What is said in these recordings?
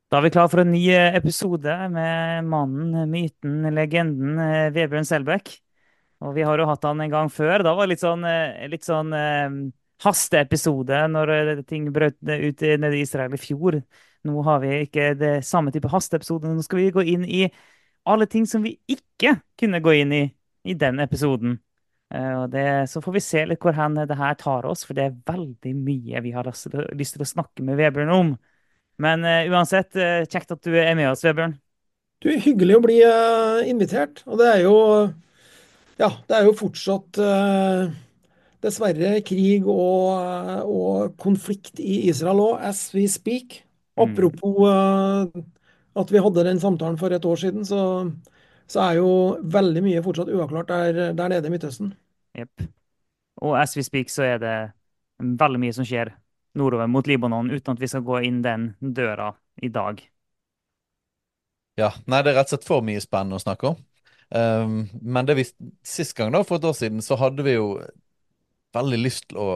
Da er vi klar for en ny episode med mannen, myten, legenden Vebjørn Selbekk. Og vi har jo hatt han en gang før. Da var det litt sånn hasteepisode når ting brøt ut nede i Israel i fjor. Nå har vi ikke det samme type hasteepisode. Nå skal vi gå inn i alle ting som vi ikke kunne gå inn i den episoden. Så får vi se litt hvor hen det her tar oss, for det er veldig mye vi har lyst til å snakke med Vebjørn om. Men uansett, kjekt at du er med oss, Vebjørn. Du, hyggelig å bli invitert. Og det er jo fortsatt dessverre krig og konflikt i Israel òg, as we speak. Mm, Apropos at vi hadde den samtalen for et år siden, så er jo veldig mye fortsatt uavklart der nede i Midtøsten. jepp. Og as we speak, så er det veldig mye som skjer nordover mot Libanon, uten at vi skal gå inn den døra i dag. Ja, nei, det er rett og slett for mye spennende å snakke om. Men sist gang da, for et år siden, så hadde vi jo veldig lyst til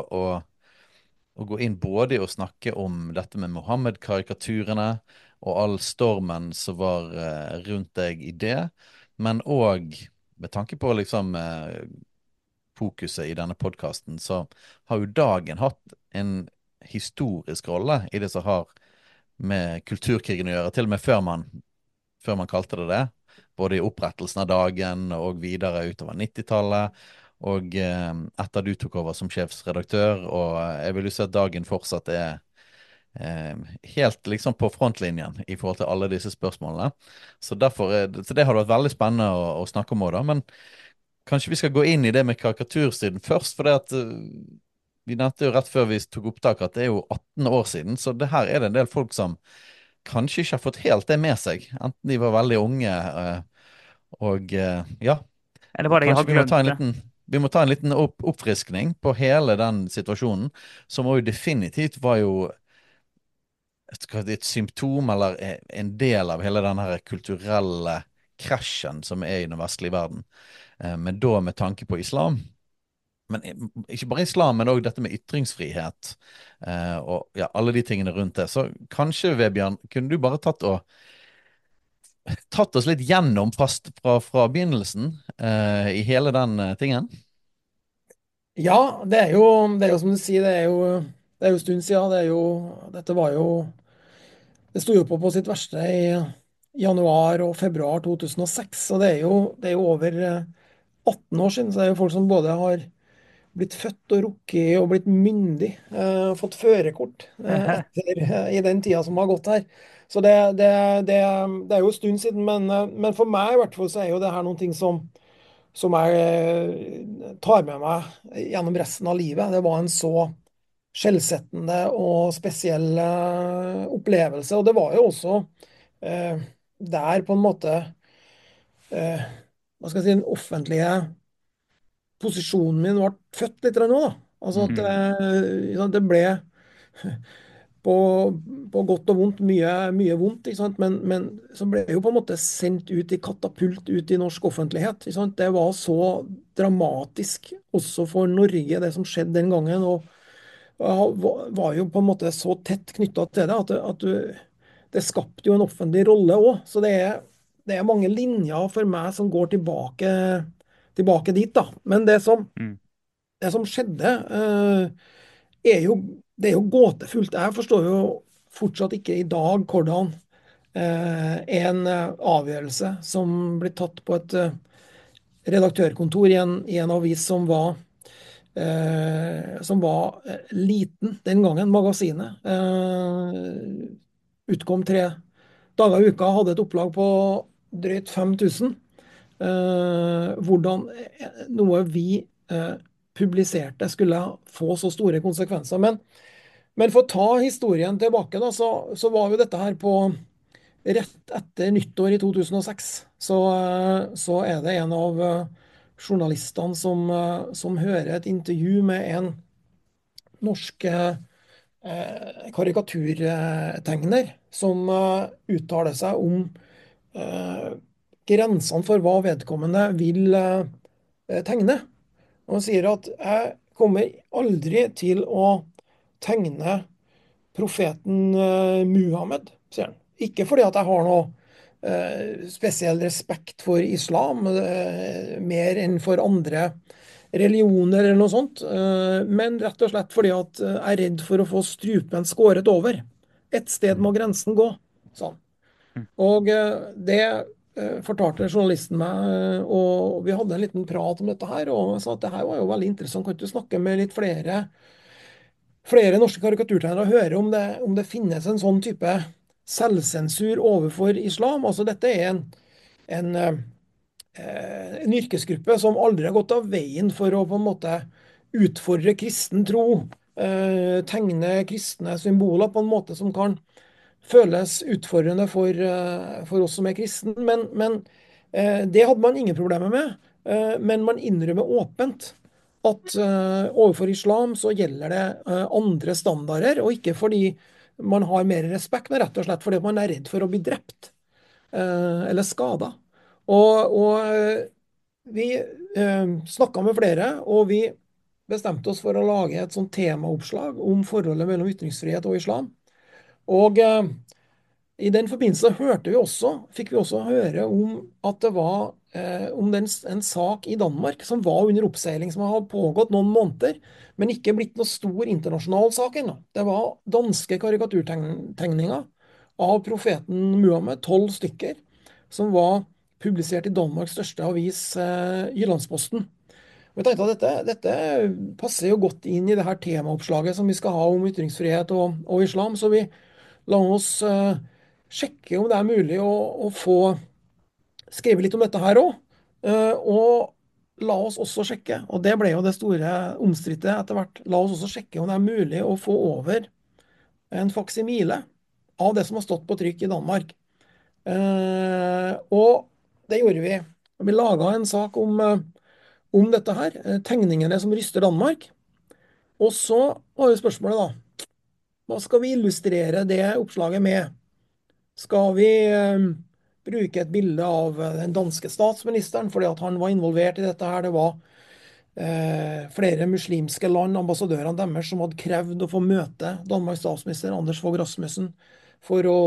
å gå inn både i å snakke om dette med Mohammed-karikaturene og all stormen som var rundt deg i det, men òg med tanke på liksom fokuset i denne podkasten, så har jo dagen hatt en historisk rolle i det som har med kulturkrigen å gjøre, til og med før man kalte det det. Både i opprettelsen av dagen og videre utover 90-tallet. Og etter du tok over som sjefsredaktør, og jeg vil jo si at dagen fortsatt er helt liksom på frontlinjen i forhold til alle disse spørsmålene. Så det har vært veldig spennende å snakke om òg, da. Men kanskje vi skal gå inn i det med karikatursiden først, for det at vi nevnte jo rett før vi tok opptak at det er jo 18 år siden, så det her er det en del folk som kanskje ikke har fått helt det med seg. Enten de var veldig unge, ja. Eller bare jeg har Kanskje vi må ta glemt en det. liten oppfriskning på hele den situasjonen, som jo definitivt var jo et symptom eller en del av hele den her kulturelle krasjen som er i den vestlige verden. Men da med tanke på islam. Men ikke bare islam, men òg dette med ytringsfrihet. Og ja, alle de tingene rundt det. Så kanskje, Vebjørn, kunne du bare tatt oss litt gjennom fast fra begynnelsen i hele den tingen? Ja, det er jo som du sier, det er jo en stund siden. Det sto jo på sitt verste i januar og februar 2006, og det er jo over 18 år siden. Så det er jo folk som både har blitt født og rukket og blitt myndig, fått førerkort i den tida som har gått her. Så det er jo en stund siden, men for meg i hvert fall så er jo det her noen ting som jeg tar med meg gjennom resten av livet. Det var en så skjellsettende og spesiell opplevelse. Og det var jo også der på en måte hva skal jeg si, den offentlige posisjonen min ble født litt nå, da. Altså at Mm. det ble på, på godt og vondt mye vondt, ikke sant? Men så ble jeg jo på en måte sendt ut i katapult ut i norsk offentlighet. Ikke sant? Det var så dramatisk også for Norge, det som skjedde den gangen. Og jeg var jo på en måte så tett knytta til det det skapte jo en offentlig rolle òg. Så det er mange linjer for meg som går tilbake dit, da. Men Mm. det som skjedde, det er jo gåtefullt. Jeg forstår jo fortsatt ikke i dag hvordan en avgjørelse som blir tatt på et redaktørkontor i en avis som var liten den gangen, Magasinet, utkom 3 dager i uka, hadde et opplag på drøyt 5000. Hvordan noe vi publiserte skulle få så store konsekvenser. Men for å ta historien tilbake, da, så var jo dette her på rett etter nyttår i 2006. Så er det en av journalistene som hører et intervju med en norsk karikaturtegner som uttaler seg om grensene for hva vedkommende vil tegne. Og han sier at jeg kommer aldri til å tegne profeten Muhammed, sier han. ikke fordi at jeg har noe spesiell respekt for islam, mer enn for andre religioner eller noe sånt, men rett og slett fordi at jeg er redd for å få strupen skåret over. Et sted må Mm. grensen gå, sa han. Mm. Og det fortalte journalisten meg, og vi hadde en liten prat om dette her, og jeg sa at det her var jo veldig interessant. Kan du snakke med litt flere norske karikaturtegnere og høre om det finnes en sånn type selvsensur overfor islam? Altså dette er en yrkesgruppe som aldri har gått av veien for å på en måte utfordre kristen tro, tegne kristne symboler på en måte som kan føles utfordrende for oss som er kristne. Men det hadde man ingen problemer med. Men man innrømmer åpent at overfor islam så gjelder det andre standarder, og ikke fordi man har mer respekt, men rett og slett fordi man er redd for å bli drept eller skada. Og vi snakka med flere, og vi bestemte oss for å lage et sånt temaoppslag om forholdet mellom ytringsfrihet og islam. Og i den forbindelse fikk vi også høre om at det var en sak i Danmark som var under oppseiling, som har pågått noen måneder, men ikke blitt noe stor internasjonal sak ennå. Det var danske karikaturtegninger av profeten Muhammed, 12 stykker, som var publisert i Danmarks største avis, Jyllandsposten. Og jeg tenkte at dette passer jo godt inn i det her temaoppslaget som vi skal ha om ytringsfrihet og islam, så vi la oss sjekke om det er mulig å få skrevet litt om dette her òg. Og la oss også sjekke, og det ble jo det store omstridte etter hvert, la oss også sjekke om det er mulig å få over en faksimile av det som har stått på trykk i Danmark. Og det gjorde vi. Vi laga en sak om dette her, tegningene som ryster Danmark. Og så var jo spørsmålet, da, hva skal vi illustrere det oppslaget med? Skal vi bruke et bilde av den danske statsministeren fordi at han var involvert i dette her? Det var flere muslimske land, ambassadørene deres, som hadde krevd å få møte Danmarks statsminister Anders Fogh Rasmussen for å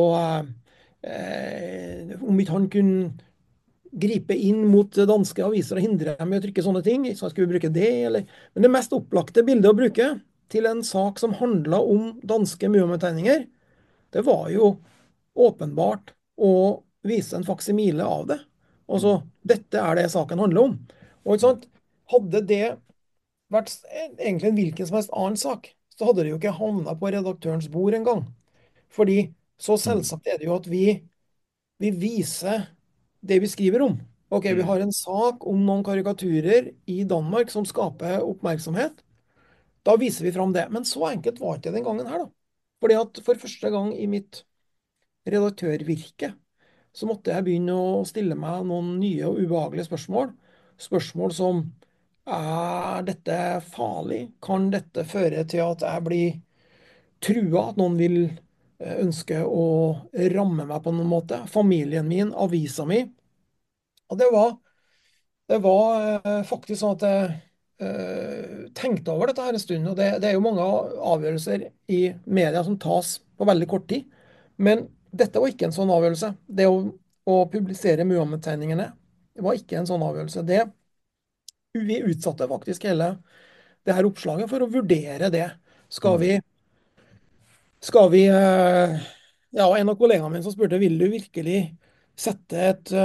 om ikke han kunne gripe inn mot danske aviser og hindre dem i å trykke sånne ting. Så skulle vi bruke det, eller? Men det mest opplagte bildet å bruke til en sak som handla om danske Muhammed-tegninger, det var jo åpenbart å vise en faksimile av det. Altså, dette er det saken handler om. Og ikke sant? Hadde det vært egentlig en hvilken som helst annen sak, så hadde det jo ikke havna på redaktørens bord engang. Fordi så Mm. selvsagt er det jo at vi viser det vi skriver om. Ok, vi Mm. har en sak om noen karikaturer i Danmark som skaper oppmerksomhet. Da viser vi fram det. Men så enkelt var det ikke den gangen her, da. Fordi at for første gang i mitt redaktørvirke så måtte jeg begynne å stille meg noen nye og ubehagelige spørsmål. Spørsmål som: er dette farlig? Kan dette føre til at jeg blir trua? At noen vil ønske å ramme meg på noen måte? Familien min, avisa mi. Og det var faktisk sånn at jeg tenkte over dette her en stund. Og det er jo mange avgjørelser i media som tas på veldig kort tid. Men dette var ikke en sånn avgjørelse. Det å publisere Muhammed-tegningene var ikke en sånn avgjørelse. Vi utsatte faktisk hele det her oppslaget for å vurdere det. Skal Mm. vi, skal vi Ja, en av kollegaene mine som spurte vil du virkelig sette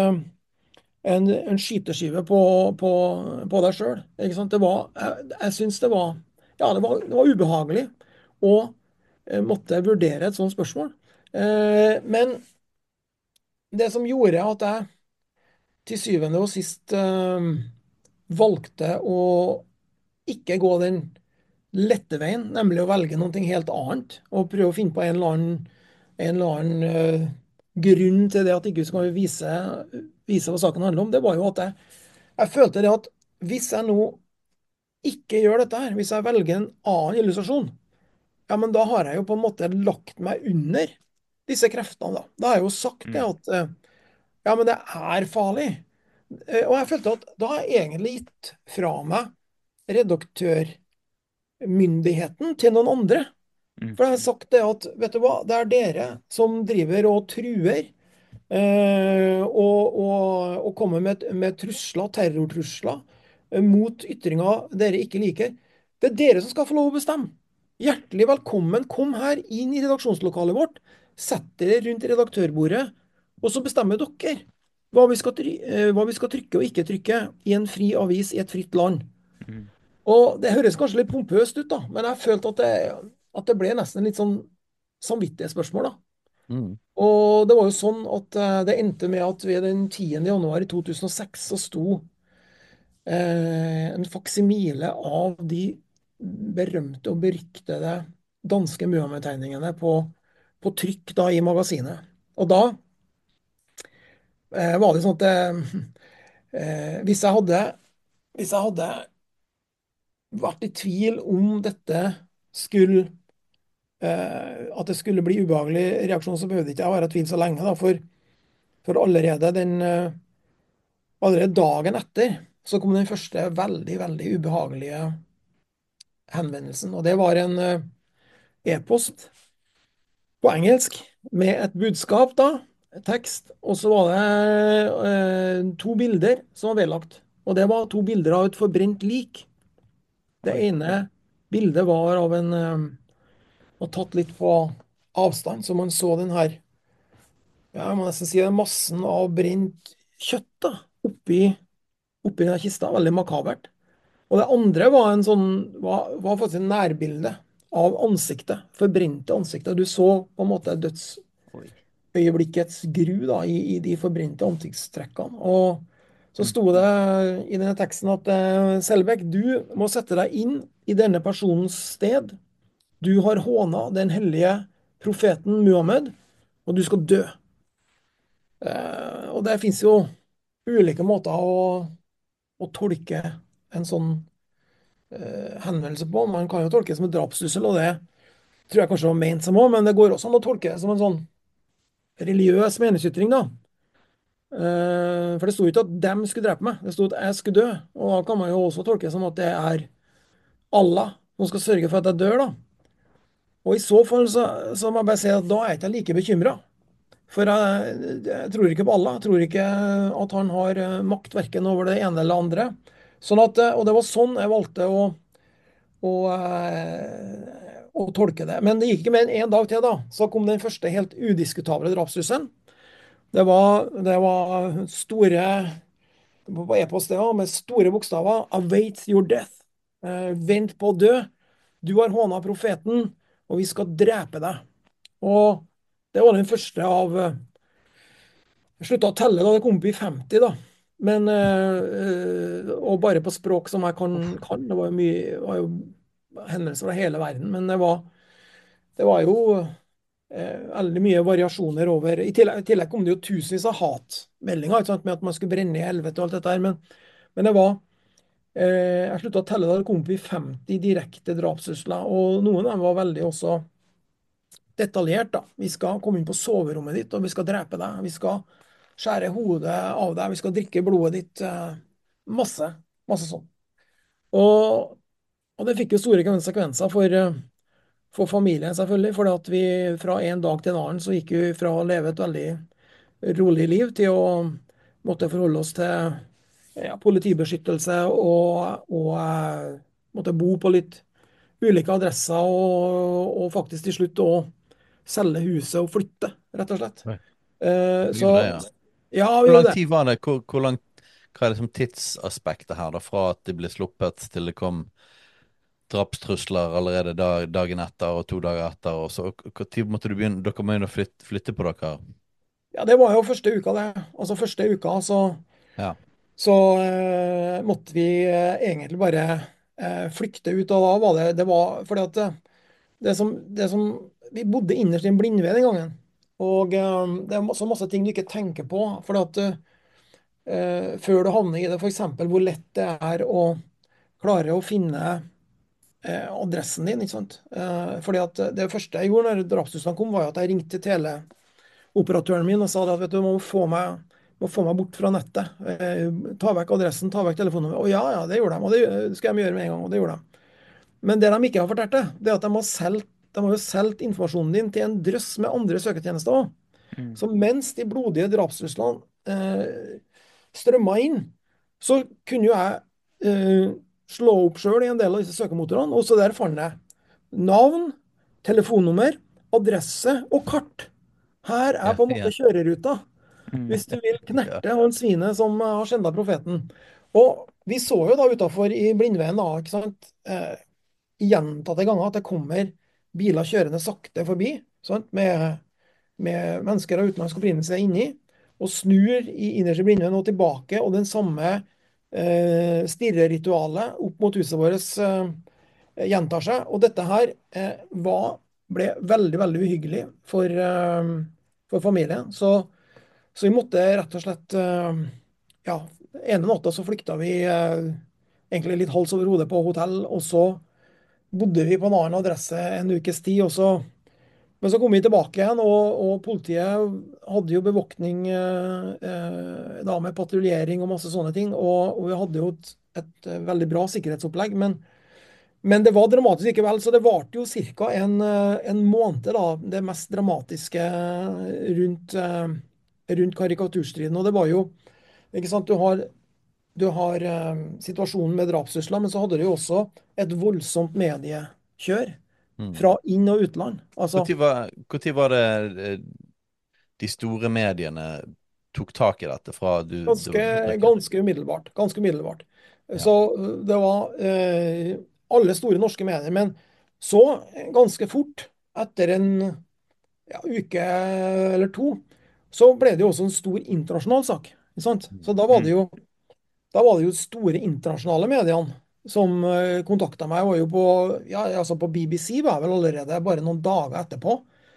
en skyteskive på deg sjøl. Jeg syns det var, ja, det var ubehagelig å måtte vurdere et sånt spørsmål. Men det som gjorde at jeg til syvende og sist valgte å ikke gå den lette veien, nemlig å velge noe helt annet, og prøve å finne på en eller annen grunn til det at ikke skal vise hva saken handler om, det var jo at jeg følte det at hvis jeg nå ikke gjør dette her, hvis jeg velger en annen illustrasjon, ja, men da har jeg jo på en måte lagt meg under disse kreftene, da. Da har jeg jo sagt det Mm. at ja, men det er farlig. Og jeg følte at da har jeg egentlig gitt fra meg redaktørmyndigheten til noen andre. Mm. For jeg har sagt det at, vet du hva, det er dere som driver og truer og kommer med trusler, terrortrusler mot ytringer dere ikke liker. Det er dere som skal få lov å bestemme. Hjertelig velkommen. Kom her inn i redaksjonslokalet vårt. Sett dere rundt redaktørbordet, og så bestemmer dere hva vi skal trykke og ikke trykke i en fri avis i et fritt land. Mm. Og det høres kanskje litt pompøst ut, da, men jeg følte at det ble nesten litt sånn samvittighetsspørsmål, da. Mm. Og det var jo sånn at det endte med at ved den 10. januar i 2006 så sto en faksimile av de berømte og beryktede danske Muhammed-tegningene på trykk da i magasinet. Og da var det sånn at hvis jeg hadde vært i tvil om dette skulle at det skulle bli ubehagelig reaksjon, så behøvde ikke jeg være i tvil så lenge, da, for allerede dagen etter så kom den første veldig, veldig ubehagelige henvendelsen. Og det var en e-post på engelsk med et budskap, da, tekst, og så var det to bilder som var vedlagt. Og det var to bilder av et forbrent lik. Det Oi. ene bildet var av var tatt litt på avstand, så man så den her, ja, jeg må nesten si det, massen av brent kjøtt da, oppi den kista. Veldig makabert. Og det andre var faktisk en nærbilde av ansiktet. Forbrente ansiktet. Du så på en måte Oi. dødsøyeblikkets gru da, i de forbrente ansiktstrekkene. Og så Mm. sto det i denne teksten at Selbekk, du må sette deg inn i denne personens sted. Du har håna den hellige profeten Muhammed, og du skal dø. Og det fins jo ulike måter å tolke en sånn henvendelse på. Man kan jo tolke det som en drapstrussel, og det tror jeg kanskje var ment som òg, men det går også an å tolke det som en sånn religiøs meningsytring, da. For det sto ikke at dem skulle drepe meg, det sto at jeg skulle dø. Og da kan man jo også tolke det som at det er Allah som skal sørge for at jeg dør, da. Og i så fall så må jeg bare si at da er jeg ikke like bekymra. For jeg tror ikke på Allah. Jeg tror ikke at han har makt verken over det ene eller det andre. Sånn at, og det var sånn jeg valgte å tolke det. Men det gikk ikke mer enn én dag til, da. Så kom den første helt udiskutable drapstrusselen. Det var store på e-post, det også, med store bokstaver. Await your death. Vent på å dø. Du har håna profeten, og vi skal drepe deg. Og det var den første av Jeg slutta å telle da det kom opp i 50, da. Men, og bare på språk som jeg kan. Det var jo mye, det var jo hendelser fra hele verden. Men det var jo veldig mye variasjoner over. I tillegg kom det jo tusenvis av hatmeldinger, ikke sant, med at man skulle brenne i helvete og alt dette her. Men jeg slutta å telle da det kom opp i 50 direkte drapstrusler. Og noen av dem var veldig også detaljert, da. Vi skal komme inn på soverommet ditt, og vi skal drepe deg. Vi skal skjære hodet av deg, vi skal drikke blodet ditt. Masse. Masse sånn. Og, og det fikk jo store konsekvenser for familien, selvfølgelig. For at vi fra en dag til en annen så gikk vi fra å leve et veldig rolig liv til å måtte forholde oss til politibeskyttelse og måtte bo på litt ulike adresser og faktisk til slutt å selge huset og flytte, rett og slett. Oi. Så Mye greier. ja, vi Hvor lang gjorde det. tid var det? Hva er liksom tidsaspektet her, da? Fra at de ble sluppet til det kom drapstrusler allerede dagen etter og 2 dager etter. Og så, hvor tid måtte du begynne? Dere må inn og flytte på dere? Ja, det var jo første uka, det. Altså første uka Ja. så måtte vi egentlig bare flykte ut. Og da var det var fordi at det som vi bodde innerst i en blindved den gangen. Og det er masse ting du ikke tenker på. For at før du havner i det, f.eks. hvor lett det er å klare å finne adressen din, ikke sant. Fordi at det første jeg gjorde når drapstruslene kom, var jo at jeg ringte teleoperatøren min og sa at vet du, du må få meg bort fra nettet. Ta vekk adressen, ta vekk telefonnummeret. Og ja, det gjorde de. Og det skal de gjøre med en gang. Og det gjorde de. Men det de ikke har fortalt det er at de har solgt de har jo solgt informasjonen din til en drøss med andre søketjenester også. Mm. Så mens de blodige drapstruslene strømma inn, så kunne jo jeg slå opp sjøl i en del av disse søkemotorene, og så der fant jeg navn, telefonnummer, adresse og kart. Her er Ja, på en ja, måte kjøreruta, Mm. hvis du vil ja. knerte han svinet som har skjenda profeten. Og vi så jo da utafor i Blindveien da, ikke sant, gjentatte ganger at det kommer biler kjørende sakte forbi, sant, med mennesker av utenlandsk opprinnelse inni, og snur i innerste Blindveien og tilbake, og den samme stirreritualet opp mot huset vårt gjentar seg. Og dette her ble veldig, veldig uhyggelig for familien. Så vi måtte rett og slett ja, ene natta så flykta vi egentlig litt hals over hodet på hotell, og så bodde vi på en annen adresse en ukes tid. Men så kom vi tilbake igjen, og politiet hadde jo bevoktning da med patruljering og masse sånne ting. Og vi hadde jo et veldig bra sikkerhetsopplegg. Men det var dramatisk likevel, så det varte jo ca. En måned, da, det mest dramatiske rundt karikaturstriden. Og det var jo, ikke sant, du har situasjonen med drapstrusler, men så hadde du jo også et voldsomt mediekjør Mm. fra inn- og utland. Altså Hvor tid var det de store mediene tok tak i dette fra ganske, du ble kuttet? ganske umiddelbart. Ganske umiddelbart. Ja. Så det var alle store norske medier. Men så, ganske fort, etter en uke eller to, så ble det jo også en stor internasjonal sak. Ikke sant? Så Mm. da var det jo store internasjonale mediene som kontakta meg. Jeg var jo på, ja, altså på BBC var jeg vel allerede bare noen dager etterpå.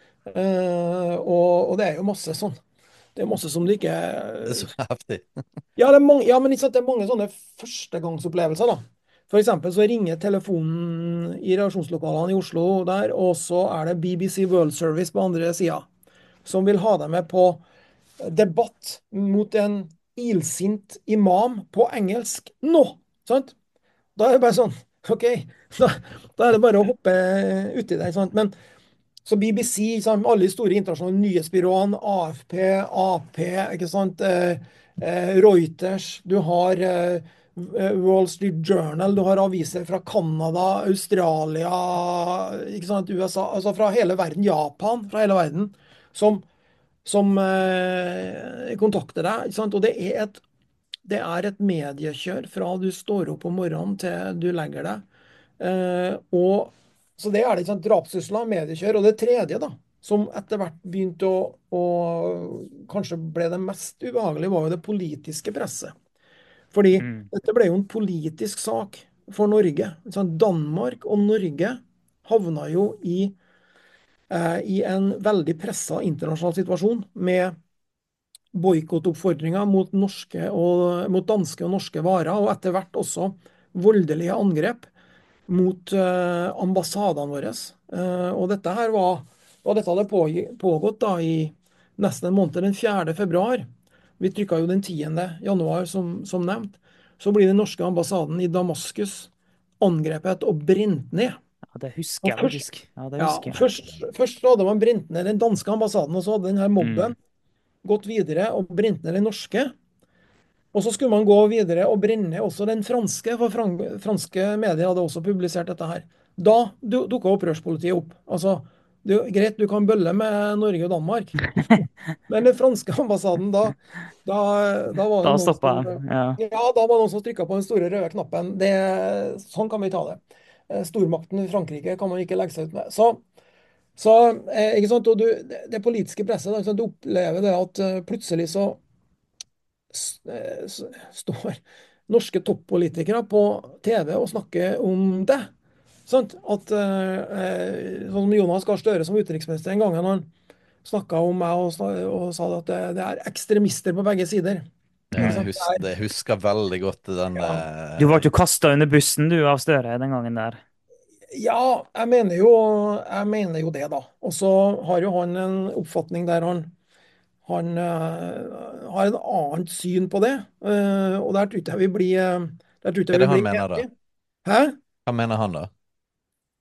Og det er jo masse sånn. Det er masse som du ikke Det er så heftig. Ja, det er mange, ja, men ikke sant, det er mange sånne førstegangsopplevelser, da. For eksempel så ringer telefonen i reaksjonslokalene i Oslo der, og så er det BBC World Service på andre sida, som vil ha deg med på debatt mot en ilsint imam på engelsk nå. Sant? Da er det bare sånn, OK, da, da er det bare å hoppe uti det. Sant? Men så BBC, sant, alle de store internasjonale nyhetsbyråene, AFP, AP, ikke sant, Reuters, du har Wall Street Journal, du har aviser fra Canada, Australia, ikke sant, USA, altså fra hele verden, Japan, fra hele verden, som, som kontakter deg, ikke sant, og det er et mediekjør fra du står opp om morgenen til du legger deg. Så det er det, ikke sant, drapstrusler, mediekjør. Og det tredje, da, som etter hvert begynte å kanskje ble det mest ubehagelige, var jo det politiske presset. Fordi Mm. dette ble jo en politisk sak for Norge. Ikke sant? Danmark og Norge havna jo i en veldig pressa internasjonal situasjon med boikotoppfordringer mot danske og norske varer, og etter hvert også voldelige angrep mot ambassadene våre. Og dette her og dette hadde pågått da i nesten en måned, den 4. februar. Vi trykka jo den 10. januar, som nevnt. Så blir den norske ambassaden i Damaskus angrepet og brent ned. Ja, det husker Og jeg først, faktisk. Ja, det ja, husker jeg. først så hadde man brent ned den danske ambassaden, og så hadde denne Mm. mobben gått videre og brent ned den norske. Og så skulle man gå videre og brenne også den franske, for franske medier hadde også publisert dette her. Da dukka opprørspolitiet opp. Altså, greit, du kan bølle med Norge og Danmark, men den franske ambassaden, da, da var det Da noen stoppa som jeg. Ja. Ja, da var det noen som trykka på den store røde knappen. Sånn kan vi ta det. Stormakten Frankrike kan man ikke legge seg ut med. Så ikke sant? Og det politiske presset, da, ikke sant? Du opplever det at plutselig så står norske toppolitikere på TV og snakker om det. Sant? Sånn som Jonas Gahr Støre som utenriksminister en gang han snakka om meg og sa at det er ekstremister på begge sider. Ja, Ikke sant? jeg husker veldig godt den Ja, Du ble jo kasta under bussen du av Støre den gangen der. ja, jeg mener jo det, da. Og så har jo han en oppfatning der han har en annet syn på det. Og der tror ikke jeg vi blir, der tror ikke Hva jeg er det vi han blir mener da? enige. Hæ? Hva mener han da?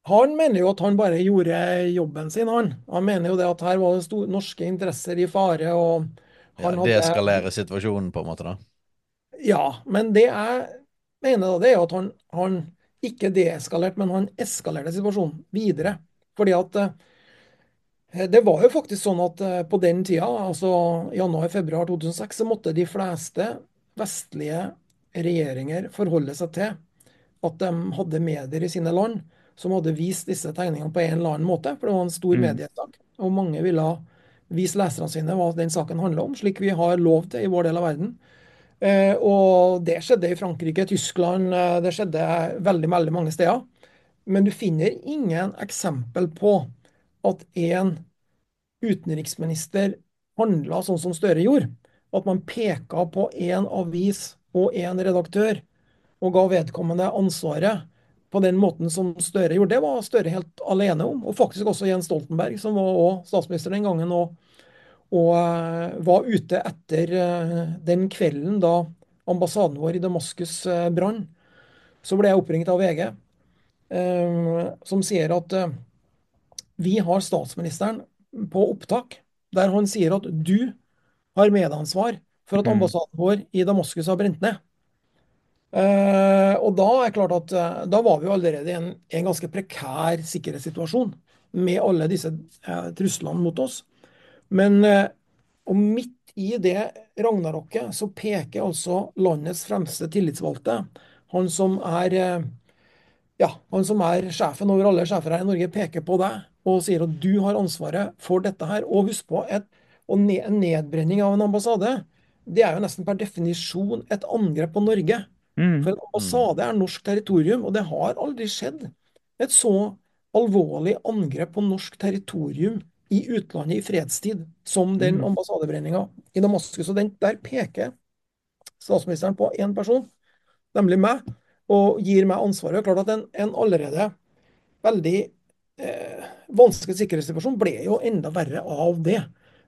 Han mener jo at han bare gjorde jobben sin, han. Han mener jo det at her var det norske interesser i fare, og Ja, han hadde deeskalere situasjonen, på en måte, da. Ja, men det jeg mener da, det er jo at han ikke deeskalerte, men han eskalerte situasjonen videre. Fordi at det var jo faktisk sånn at på den tida, altså januar-februar 2006, så måtte de fleste vestlige regjeringer forholde seg til at de hadde medier i sine land som hadde vist disse tegningene på en eller annen måte, for det var en stor Mm. mediesak. Og mange ville vise leserne sine hva den saken handler om, slik vi har lov til i vår del av verden. Og det skjedde i Frankrike, Tyskland, det skjedde veldig, veldig mange steder. Men du finner ingen eksempel på at en utenriksminister handla sånn som Støre gjorde. At man peka på én avis og én redaktør og ga vedkommende ansvaret på den måten som Støre gjorde. Det var Støre helt alene om. Og faktisk også Jens Stoltenberg, som var også statsminister den gangen, og var ute etter den kvelden da ambassaden vår i Damaskus brann. Så ble jeg oppringt av VG, som sier at vi har statsministeren på opptak, der han sier at du har medansvar for at Mm. ambassaden vår i Damaskus har brent ned. Og da er det klart at da var vi jo allerede i en ganske prekær sikkerhetssituasjon med alle disse truslene mot oss. Men og midt i det ragnarokket så peker altså landets fremste tillitsvalgte, han som er han som er sjefen over alle sjefer her i Norge, peker på deg og sier at du har ansvaret for dette her. Og husk på, en nedbrenning av en ambassade, det er jo nesten per definisjon et angrep på Norge. Mm. For en Mm. ambassade er norsk territorium, og det har aldri skjedd et så alvorlig angrep på norsk territorium i utlandet i fredstid som den Mm. ambassadebrenninga i Damaskus. Og der peker statsministeren på én person, nemlig meg, og gir meg ansvaret. Det er klart at en allerede veldig vanskelig sikkerhetssituasjon ble jo enda verre av det.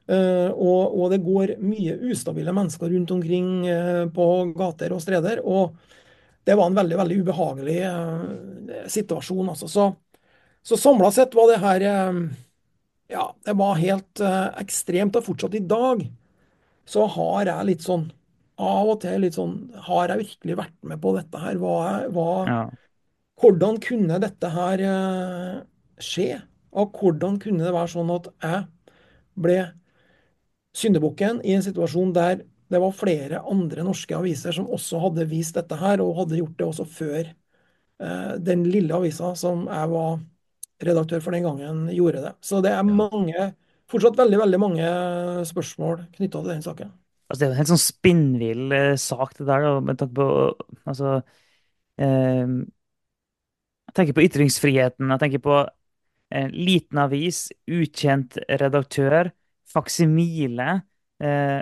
Og det går mye ustabile mennesker rundt omkring på gater og streder. Og det var en veldig, veldig ubehagelig situasjon, altså. Så samla sett var det her ja, det var helt ekstremt. Og fortsatt i dag så har jeg litt sånn av og til litt sånn Har jeg virkelig vært med på dette her? Ja. Hvordan kunne dette her skje? Og hvordan kunne det være sånn at jeg ble syndebukken i en situasjon der det var flere andre norske aviser som også hadde vist dette her, og hadde gjort det også før den lille avisa som jeg var redaktør for den gangen, gjorde det. Så det er Ja. fortsatt veldig, veldig mange spørsmål knytta til den saken. Altså, det er jo en helt sånn spinnvill sak, det der, da, med tanke på altså, eh, jeg tenker på ytringsfriheten. Jeg tenker på liten avis, ukjent redaktør, faksimile. Eh,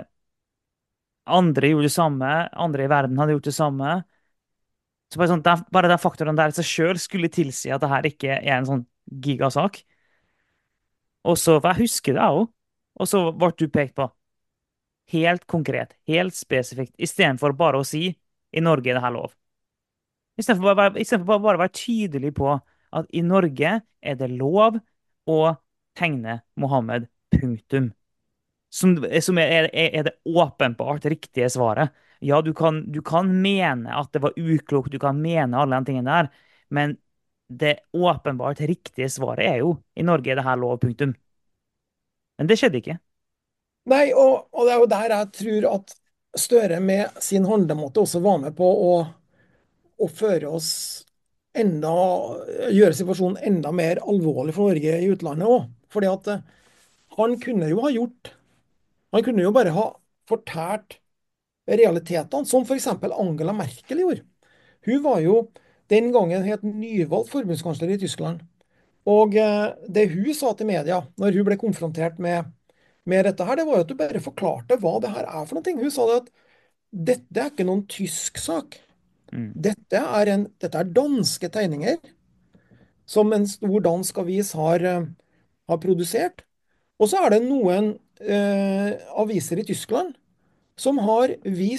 Andre gjorde det samme. Andre i verden hadde gjort det samme. Så bare, sånn, bare den faktoren der i seg sjøl skulle tilsi at det her ikke er en sånn gigasak. Og så, for jeg husker det òg, og så ble du pekt på. Helt konkret, helt spesifikt, istedenfor bare å si i Norge er det her lov. Istedenfor bare å være tydelig på at i Norge er det lov å tegne Mohammed. Punktum. Som er det åpenbart riktige svaret. Ja, du kan mene at det var uklokt, du kan mene alle de tingene der, men det åpenbart riktige svaret er jo i Norge er det her lov. Punktum. Men det skjedde ikke. Nei, og det er jo der jeg tror at Støre med sin handlemåte også var med på å føre oss enda gjøre situasjonen enda mer alvorlig for Norge i utlandet òg. Fordi at han kunne jo ha gjort Han kunne jo bare ha fortalt realitetene, som f.eks. Angela Merkel gjorde. Hun var jo den gangen helt nyvalgt forbundskansler i Tyskland. Og det hun sa til media når hun ble konfrontert med dette her, det var jo at hun bare forklarte hva det her er for noe. Hun sa det at dette er ikke noen tysk sak. Mm. Dette er danske tegninger som en stor dansk avis har produsert. Og så er det noen aviser i Tyskland som har vist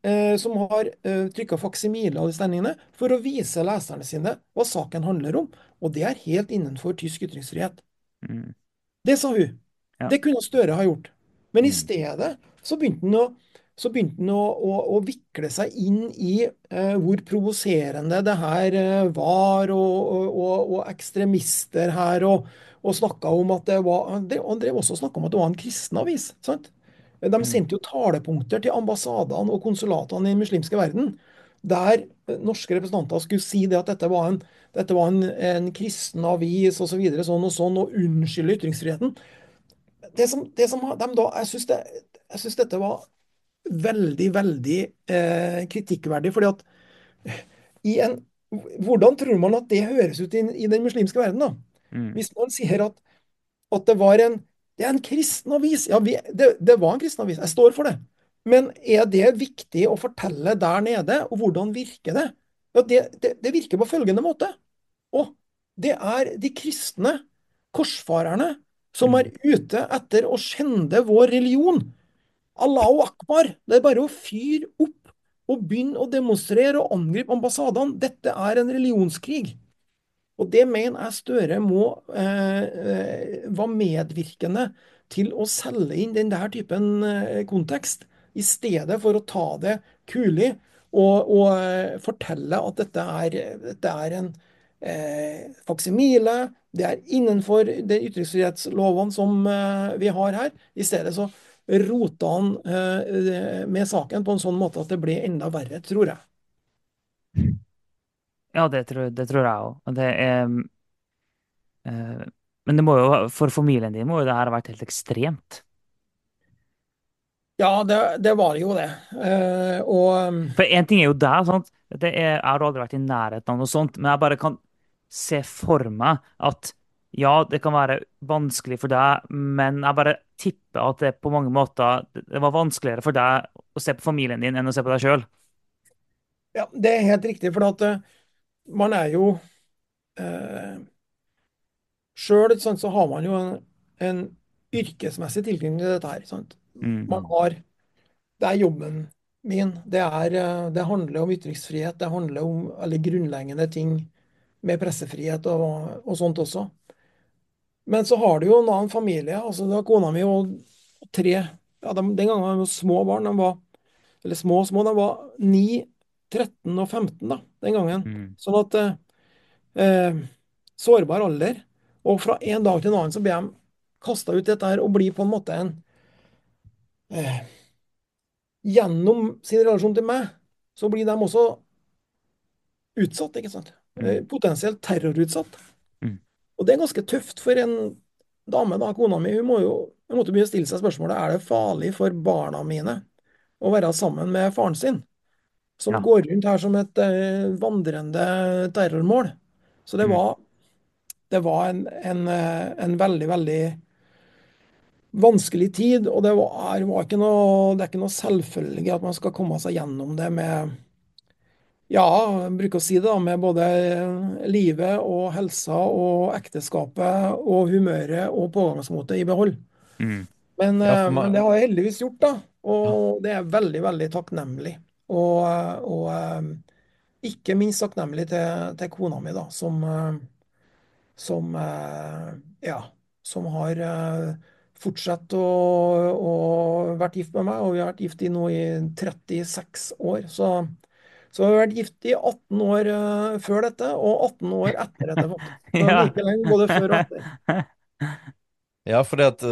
som har trykka faksimile av de stemmene for å vise leserne sine hva saken handler om. Og det er helt innenfor tysk ytringsfrihet. Mm. Det sa hun. Ja. Det kunne Støre ha gjort. Men i Mm. stedet så begynte han å vikle seg inn i hvor provoserende det her var, og ekstremister her, og snakka om at det var Han drev også og snakka om at det var en kristen avis. Sant? De Mm. sendte jo talepunkter til ambassadene og konsulatene i den muslimske verden, der norske representanter skulle si det at dette var en kristen avis osv., så videre, sånn og sånn, og unnskylde ytringsfriheten. Det som de da, jeg synes dette var veldig, veldig kritikkverdig. Fordi at i en hvordan tror man at det høres ut i den muslimske verden, da? Mm. Hvis man sier at det er en kristen avis. Ja, det var en kristen avis. Jeg står for det. Men er det viktig å fortelle der nede, og hvordan virker det? Ja, det virker på følgende måte. Å, det er de kristne korsfarerne som Mm. er ute etter å skjende vår religion. Allahu akbar! Det er bare å fyre opp og begynne å demonstrere og angripe ambassadene. Dette er en religionskrig. Og det mener jeg Støre må være medvirkende til å selge inn den der typen kontekst, i stedet for å ta det kulig og fortelle at dette er en faksimile, det er innenfor de ytringsfrihetslovene som vi har her. I stedet så rota han med saken på en sånn måte at det ble enda verre, tror jeg. Ja, det tror jeg òg. Men det må jo, for familien din må jo det her ha vært helt ekstremt. Ja, det var jo det. For én ting er jo der, sant? Jeg har aldri vært i nærheten av noe sånt, men jeg bare kan se for meg at ja, det kan være vanskelig for deg, men jeg bare tipper at det på mange måter det var vanskeligere for deg å se på familien din enn å se på deg sjøl. Ja, det er helt riktig, for at man er jo eh, sjøl, så har man jo en yrkesmessig tilknytning til dette her. Sant? Mm. Man har, det er jobben min. Det handler om ytringsfrihet. Det handler om alle grunnleggende ting med pressefrihet og sånt også. Men så har du jo en annen familie. Altså, da kona mi og tre, ja, den gangen var de jo små barn. Eller små og små. De var 9, 13 og 15 da, den gangen. Mm. Sånn at eh, sårbar alder. Og fra en dag til en annen så blir de kasta ut i dette her, og blir på en måte eh, gjennom sin relasjon til meg, så blir de også utsatt, ikke sant? Mm. Potensielt terrorutsatt. Mm. Og det er ganske tøft for en dame, da, kona mi. Hun måtte begynne å stille seg spørsmålet er det farlig for barna mine å være sammen med faren sin, som Ja. går rundt her som et vandrende terrormål. Så det Mm. var, det var en veldig, veldig vanskelig tid, og det er ikke noe selvfølge at man skal komme seg gjennom det med, ja, jeg bruker å si det da, med både livet og helsa og ekteskapet og humøret og pågangsmotet i behold. Mm. Ja, for Men det har jeg heldigvis gjort, da, ja. og det er veldig, veldig takknemlig. Og ikke minst takknemlig til kona mi, da, som ja, som har fortsatt å vært gift med meg, og vi har vært gift i nå i 36 år. Så vi har vært gift i 18 år før dette, og 18 år etter dette, faktisk. Så Ja. like lenge både før og etter. Ja, fordi at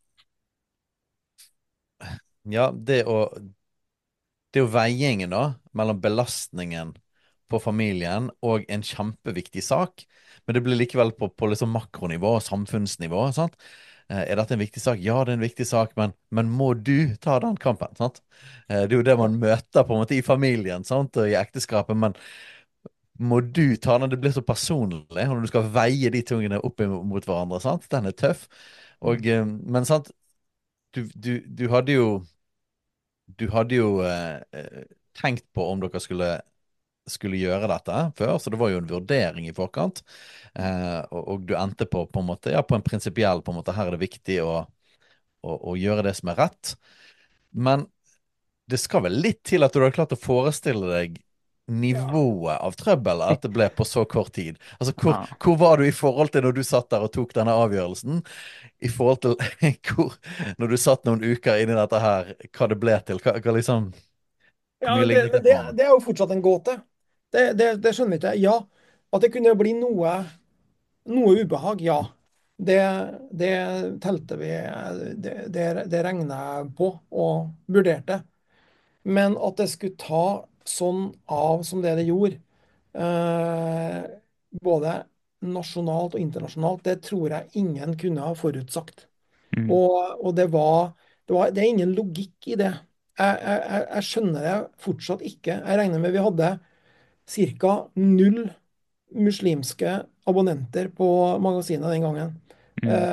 ja, det er jo veiingen da, mellom belastningen på familien og en kjempeviktig sak. Men det blir likevel på liksom makronivå og samfunnsnivå. Sant? Er dette en viktig sak? Ja, det er en viktig sak, men må du ta den kampen? Sant? Det er jo det man møter på en måte i familien sant? Og i ekteskapet. Men må du ta den? Det blir så personlig når du skal veie de tingene opp mot hverandre. Sant? Den er tøff. Mm. Men sant, du hadde jo tenkt på om dere skulle gjøre dette før, så det var jo en vurdering i forkant. Og du endte på en måte, ja, på en prinsipiell på en måte, her er det viktig å gjøre det som er rett. Men det skal vel litt til at du har klart å forestille deg Ja. nivået av trøbbel at det ble på så kort tid. Altså, Ja. hvor var du i forhold til når du satt der og tok denne avgjørelsen, i forhold til når du satt noen uker inn i dette her, hva det ble til? Liksom, hvor Ja, mye lignet det på hverandre? det er jo fortsatt en gåte. Det skjønner ikke jeg. Ja, at det kunne bli noe ubehag, ja. Det, det telte vi, det regnet jeg på og vurderte. Men at det skulle ta sånn av som det gjorde, eh, både nasjonalt og internasjonalt, det tror jeg ingen kunne ha forutsagt. Mm. Og det er ingen logikk i det. Jeg skjønner det fortsatt ikke. Jeg regner med vi hadde ca. null muslimske abonnenter på magasinet den gangen. Mm.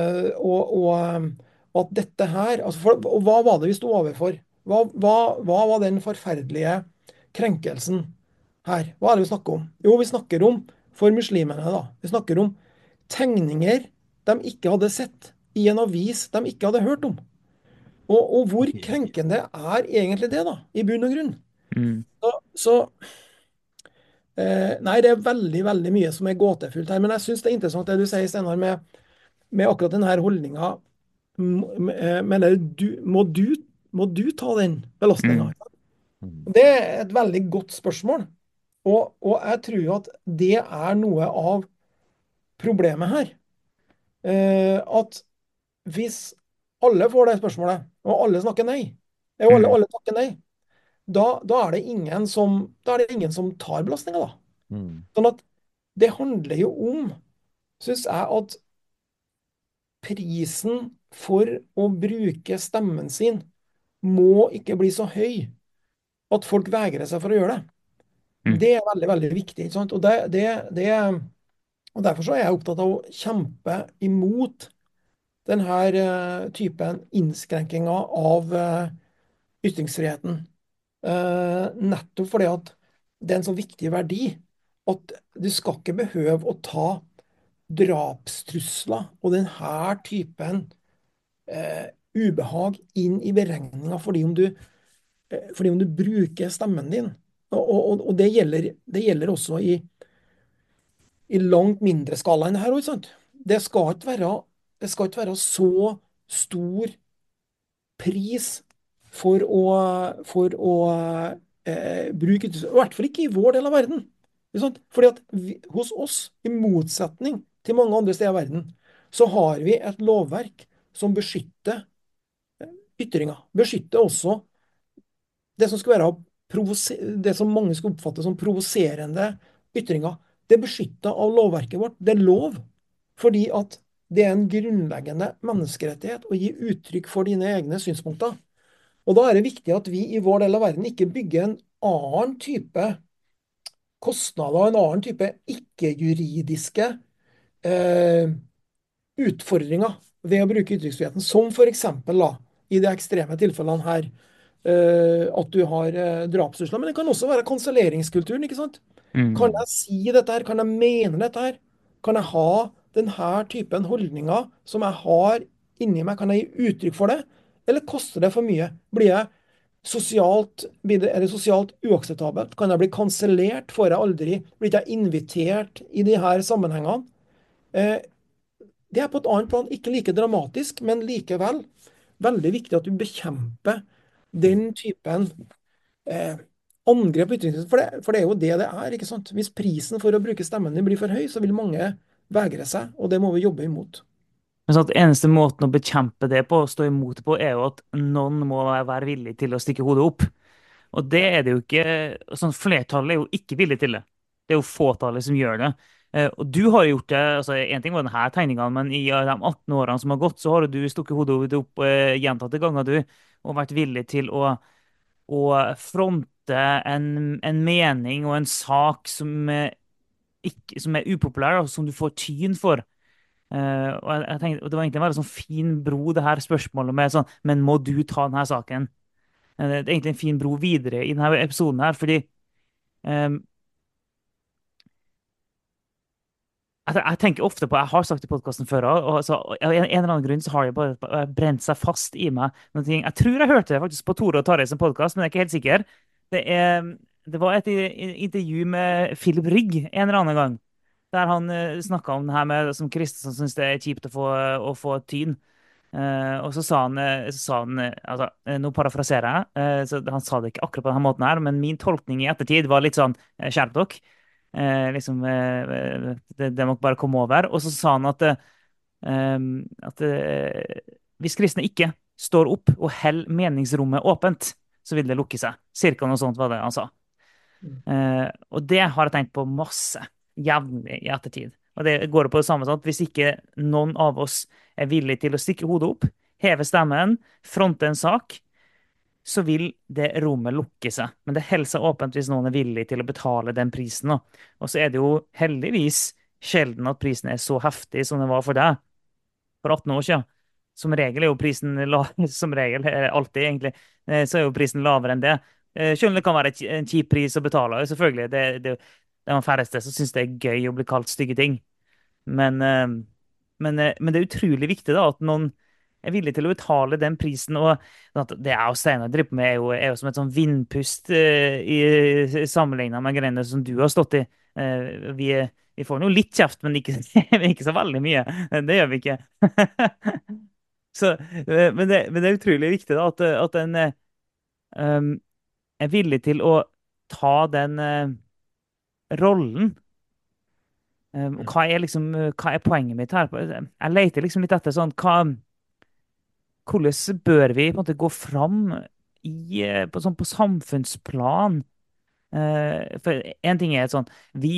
Og at dette her og hva var det vi sto overfor? Hva var den forferdelige krenkelsen her? Hva er det vi snakker om? Jo, vi snakker om, for muslimene, da. Vi snakker om tegninger de ikke hadde sett i en avis de ikke hadde hørt om. Og hvor krenkende er egentlig det, da, i bunn og grunn? Mm. Så nei, det er veldig, veldig mye som er gåtefullt her. Men jeg syns det er interessant det du sier, Steinar, med akkurat denne holdninga. Mener må du ta den belastninga? Mm. Mm. Det er et veldig godt spørsmål. Og jeg tror jo at det er noe av problemet her. At hvis alle får det spørsmålet, og alle snakker nei, og Mm. alle takker nei, da er det ingen som tar belastninga, da. Mm. Sånn at det handler jo om, syns jeg, at prisen for å bruke stemmen sin må ikke bli så høy at folk vegrer seg for å gjøre det. Mm. Det er veldig, veldig viktig. Ikke sant? Og derfor så er jeg opptatt av å kjempe imot denne typen innskrenkinger av ytringsfriheten. Nettopp fordi at det er en så viktig verdi at du skal ikke behøve å ta drapstrusler og denne typen ubehag inn i beregninga fordi om du bruker stemmen din. Og det gjelder også i langt mindre skala enn det her. Ikke sant? Det skal ikke være så stor pris for å bruke ytringsfrihet. I hvert fall ikke i vår del av verden. Ikke sant? Fordi at hos oss, i motsetning til mange andre steder i verden, så har vi et lovverk som beskytter ytringer. Beskytter også det som skal være det som mange skal oppfatte som provoserende ytringer. Det er beskytta av lovverket vårt. Det er lov. Fordi at det er en grunnleggende menneskerettighet å gi uttrykk for dine egne synspunkter. Og da er det viktig at vi i vår del av verden ikke bygger en annen type kostnader, en annen type ikke-juridiske eh, utfordringer ved å bruke ytringsfriheten, som f.eks. I de ekstreme tilfellene her, at du har drapstrusler. Men det kan også være kanselleringskulturen, ikke sant? Kan Mm. jeg si dette her? Kan jeg mene dette her? Kan jeg ha denne typen holdninger som jeg har inni meg? Kan jeg gi uttrykk for det? Eller koster det for mye? Er det sosialt uakseptabelt? Kan jeg bli kansellert? Får jeg aldri blitt jeg invitert i de her sammenhengene? Eh, det er på et annet plan ikke like dramatisk, men likevel veldig viktig at du bekjemper den typen eh, angrep på ytringsfrihet. For det er jo det er, ikke sant? Hvis prisen for å bruke stemmen din blir for høy, så vil mange vegre seg, og det må vi jobbe imot. Men sånn at eneste måten å bekjempe det på, stå imot på, er jo at noen må være villig til å stikke hodet opp. Og det Ja. er det jo ikke. Sånn, flertallet er jo ikke villig til det. Det er jo fåtallet som gjør det. Og du har gjort det. Altså, en ting var denne tegninga, men i de 18 årene som har gått, så har du stukket hodet opp gjentatte ganger, du, og vært villig til å fronte en mening og en sak som er upopulær, og som du får tyn for. Og jeg tenkte, og det var egentlig en veldig sånn fin bro, det her spørsmålet med sånn, men må du ta denne saken? Det er egentlig en fin bro videre i denne episoden her, fordi um, Jeg tenker ofte på, jeg har sagt det i podkasten før òg, og så, av en eller annen grunn så har det bare brent seg fast i meg noen ting. Jeg tror jeg hørte det faktisk på Tore og Tarjei sin podkast, men jeg er ikke helt sikker. Det, er, det var et intervju med Philip Rygg en eller annen gang, der han snakka om det her med som kristen som syns det er kjipt å få tyn. Og så sa han, altså, nå parafraserer jeg, så han sa det ikke akkurat på denne måten her, men min tolkning i ettertid var litt sånn skjerp dere. Liksom, det må bare komme over. Og så sa han at hvis kristne ikke står opp og holder meningsrommet åpent, så vil det lukke seg. Cirka noe sånt var det han sa. Mm. Og det har jeg tenkt på masse, jevnlig i ettertid. Og det går på det samme sånn at hvis ikke noen av oss er villig til å stikke hodet opp, heve stemmen, fronte en sak, så vil det rommet lukke seg. Men det holder seg åpent hvis noen er villig til å betale den prisen. Da. Og så er det jo heldigvis sjelden at prisen er så heftig som den var for deg for 18 år siden. Som regel er jo prisen som regel, alltid egentlig, så er jo prisen lavere enn det. Selv om det kan være en kjip pris å betale, selvfølgelig. Det er de færreste som syns det er gøy å bli kalt stygge ting. Men, men det er utrolig viktig da, at noen er villig til å betale den prisen. Og at det jeg og Steinar driver med, er jo som et sånn vindpust sammenlignet med greiene som du har stått i. Vi får noe litt kjeft, men ikke, men ikke så veldig mye. Det gjør vi ikke. Så, men det er utrolig viktig da, at en er villig til å ta den rollen. Og hva er poenget mitt her? Jeg leter liksom litt etter sånn, hvordan bør vi på en måte gå fram på samfunnsplan? For en ting er sånn,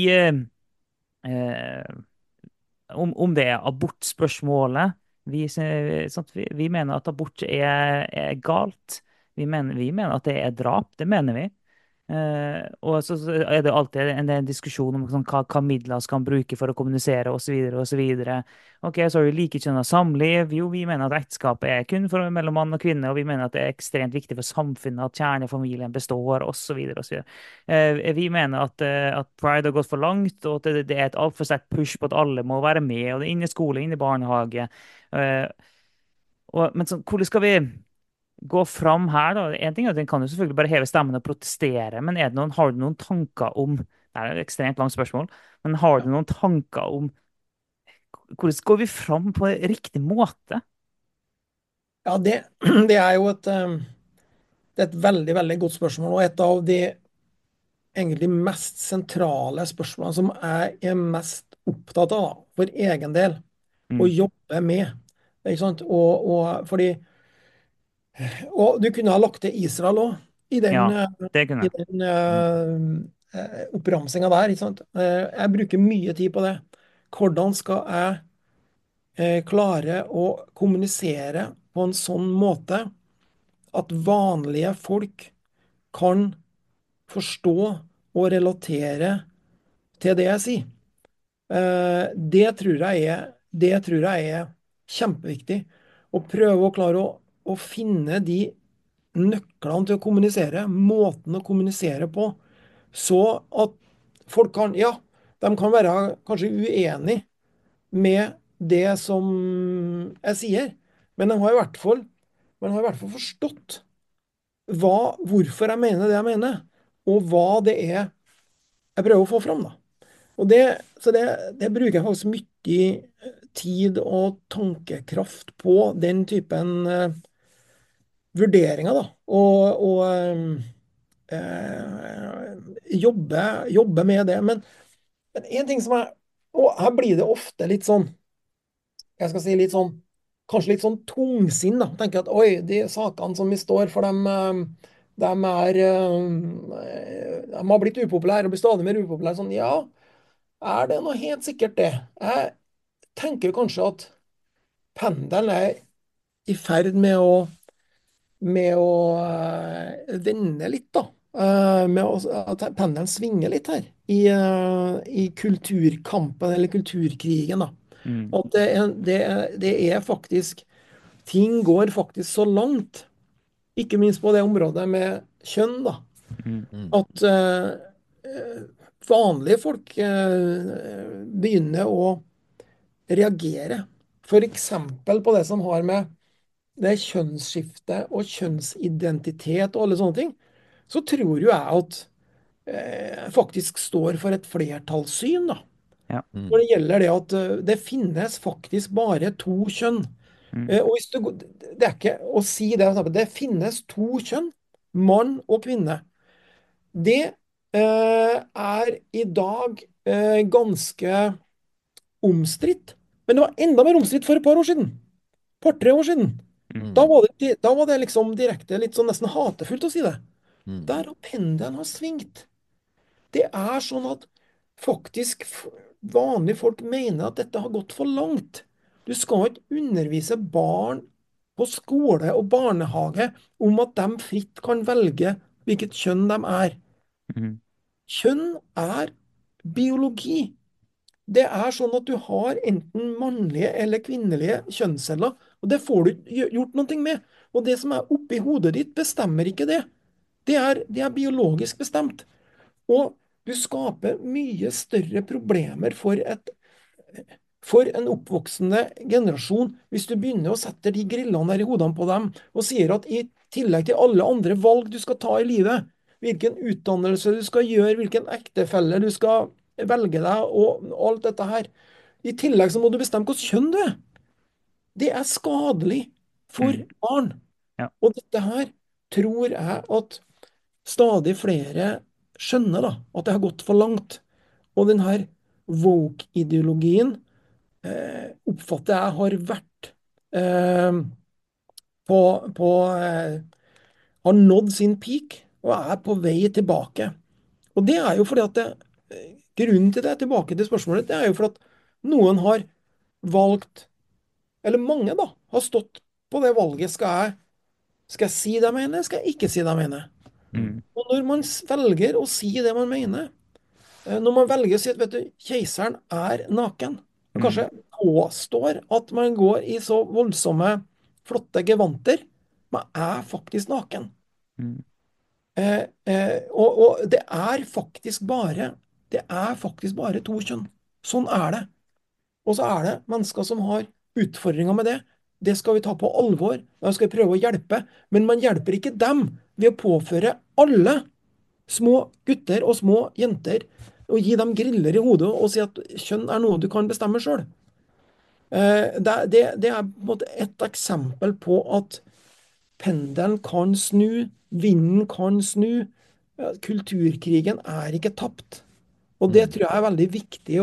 eh, om det er abortspørsmålet, vi mener at abort er galt. Vi mener at det er drap. Det mener vi. Og så er det alltid en diskusjon om sånn, hva midler skal man bruke for å kommunisere osv. osv. Ok, så har vi likekjønnet samliv. Jo, vi mener at ekteskapet er kun mellom mann og kvinne, og vi mener at det er ekstremt viktig for samfunnet at kjernefamilien består, osv. osv. Vi mener at pride har gått for langt, og at det er et altfor sterkt push på at alle må være med, og det er inne i skole, inne i barnehage. Eh, men sånn, hvordan skal vi gå fram her, da? En ting er at en kan jo selvfølgelig bare heve stemmen og protestere, men har du noen tanker om Det er et ekstremt langt spørsmål, men har du Ja, noen tanker om hvordan går vi fram på riktig måte? ja det er jo det er et veldig, veldig godt spørsmål, og et av de egentlig mest sentrale spørsmålene som jeg er mest opptatt av, da, for egen del, å Mm. jobbe med. Ikke sant? Og du kunne ha lagt til Israel òg, i den, Ja, det kunne i jeg. den Mm. oppramsinga der. Ikke sant? Jeg bruker mye tid på det. Hvordan skal jeg klare å kommunisere på en sånn måte at vanlige folk kan forstå og relatere til det jeg sier? Det tror jeg er kjempeviktig. Å prøve å klare å finne de nøklene til å kommunisere, måten å kommunisere på, så at folk kan, ja, de kan være kanskje uenig med det som jeg sier, men de har i hvert fall forstått hvorfor jeg mener det jeg mener, og hva det er jeg prøver å få fram, da. Så det bruker jeg faktisk mye tid og tankekraft på, den typen vurderinger, da. Og jobbe med det. Men en ting som og her blir det ofte litt sånn, jeg skal si litt sånn, kanskje litt sånn tungsinn, da. Tenker at oi, de sakene som vi står for, de har blitt upopulære og blir stadig mer upopulære. Sånn, ja, er det noe helt sikkert det? Jeg tenker kanskje at pendelen er i ferd med å vende litt, da. At pendelen svinger litt her i kulturkampen, eller kulturkrigen, da. Mm. At det er faktisk Ting går faktisk så langt, ikke minst på det området med kjønn, da, Mm. Mm. at vanlige folk begynner å reagere, f.eks. på det som har med det kjønnsskifte og kjønnsidentitet og alle sånne ting, så tror jo jeg at faktisk står for et flertallssyn, da. Ja. Når Mm. det gjelder det at det finnes faktisk bare to kjønn. Mm. Og hvis det er ikke å si det, det finnes to kjønn, mann og kvinne. Det er i dag ganske omstridt. Men det var enda mer omstridt for et par år siden. Par-tre år siden. Mm. Da var det liksom direkte litt sånn nesten hatefullt å si det. Mm. Der har pendelen har svingt. Det er sånn at faktisk vanlige folk mener at dette har gått for langt. Du skal ikke undervise barn på skole og barnehage om at de fritt kan velge hvilket kjønn de er. Mm. Kjønn er biologi. Det er sånn at du har enten mannlige eller kvinnelige kjønnsceller, og det får du ikke gjort noe med. Og det som er oppi hodet ditt, bestemmer ikke det. Det er biologisk bestemt. Og du skaper mye større problemer for en oppvoksende generasjon hvis du begynner å sette de grillene der i hodene på dem og sier at i tillegg til alle andre valg du skal ta i livet, hvilken utdannelse du skal gjøre, hvilken ektefelle du skal velge deg, og alt dette her, i tillegg så må du bestemme hvilket kjønn du er. Det er skadelig for Mm. barn. Ja. Og dette her tror jeg at stadig flere skjønner, da, at det har gått for langt. Og den her woke-ideologien oppfatter jeg har vært eh, på har nådd sin peak og er på vei tilbake. Og det er jo fordi at grunnen til det, tilbake til spørsmålet, det er jo fordi at noen har valgt, eller mange da, har stått på det valget. Skal jeg si det jeg mener, skal jeg ikke si det jeg mener? Mm. Mm. Og når man velger å si det man mener, når man velger å si at vet du, keiseren er naken, og Mm. kanskje påstår at man går i så voldsomme, flotte gevanter, man er faktisk naken. Mm. Og det er faktisk bare to kjønn. Sånn er det. Og så er det mennesker som har utfordringer med det. Det skal vi ta på alvor. Da skal vi prøve å hjelpe. Men man hjelper ikke dem ved å påføre alle små gutter og små jenter og gi dem griller i hodet og si at kjønn er noe du kan bestemme sjøl. Det er på en måte et eksempel på at pendelen kan snu, vinden kan snu. Kulturkrigen er ikke tapt. Og det Mm. tror jeg er veldig viktig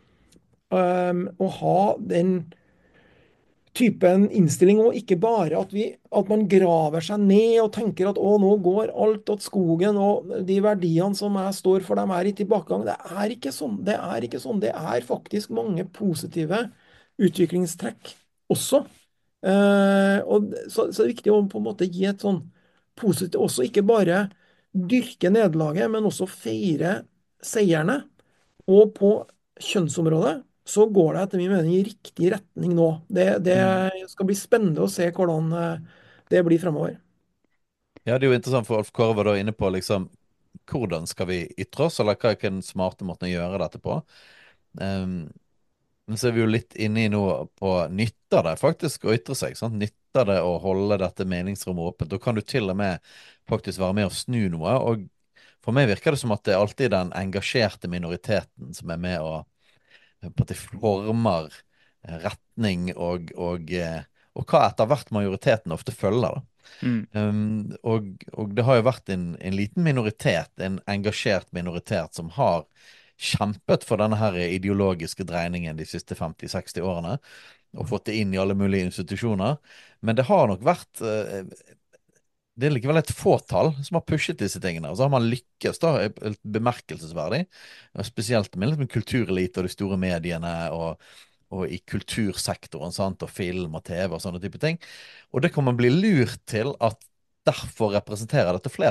å ha den typen innstilling, og ikke bare at man graver seg ned og tenker at å, nå går alt åt skogen, og de verdiene som jeg står for, dem er i tilbakegang. Det er ikke sånn. Det er ikke sånn. Det er faktisk mange positive utviklingstrekk også. Så det er viktig å på en måte gi et sånn positivt, også ikke bare dyrke nederlaget, men også feire seierne. Og på kjønnsområdet så går det etter min mening i riktig retning nå. Det Mm. skal bli spennende å se hvordan det blir fremover. Ja, det er jo interessant, for Alf Kåre var da inne på liksom hvordan skal vi ytre oss, eller hva er ikke den smarte måten å gjøre dette på. Um, men så er vi jo litt inne i noe på nytter det faktisk å ytre seg. Sant? Nytter det å holde dette meningsrommet åpent? Da kan du til og med faktisk være med å snu noe. Og for meg virker det som at det er alltid den engasjerte minoriteten som er med og på en måte former retning og hva etter hvert majoriteten ofte følger, da. Mm. Og det har jo vært en liten minoritet, en engasjert minoritet, som har kjempet for denne her ideologiske dreiningen de siste 50-60 årene, og fått det inn i alle mulige institusjoner. Men det har nok vært det er likevel et fåtall som har pushet disse tingene. Og så har man lykkes, da, bemerkelsesverdig. Spesielt med liksom kulturelite og de store mediene og i kultursektoren, sant, og film og TV og sånne type ting. Og det kan man bli lurt til at derfor representerer dette flertallet.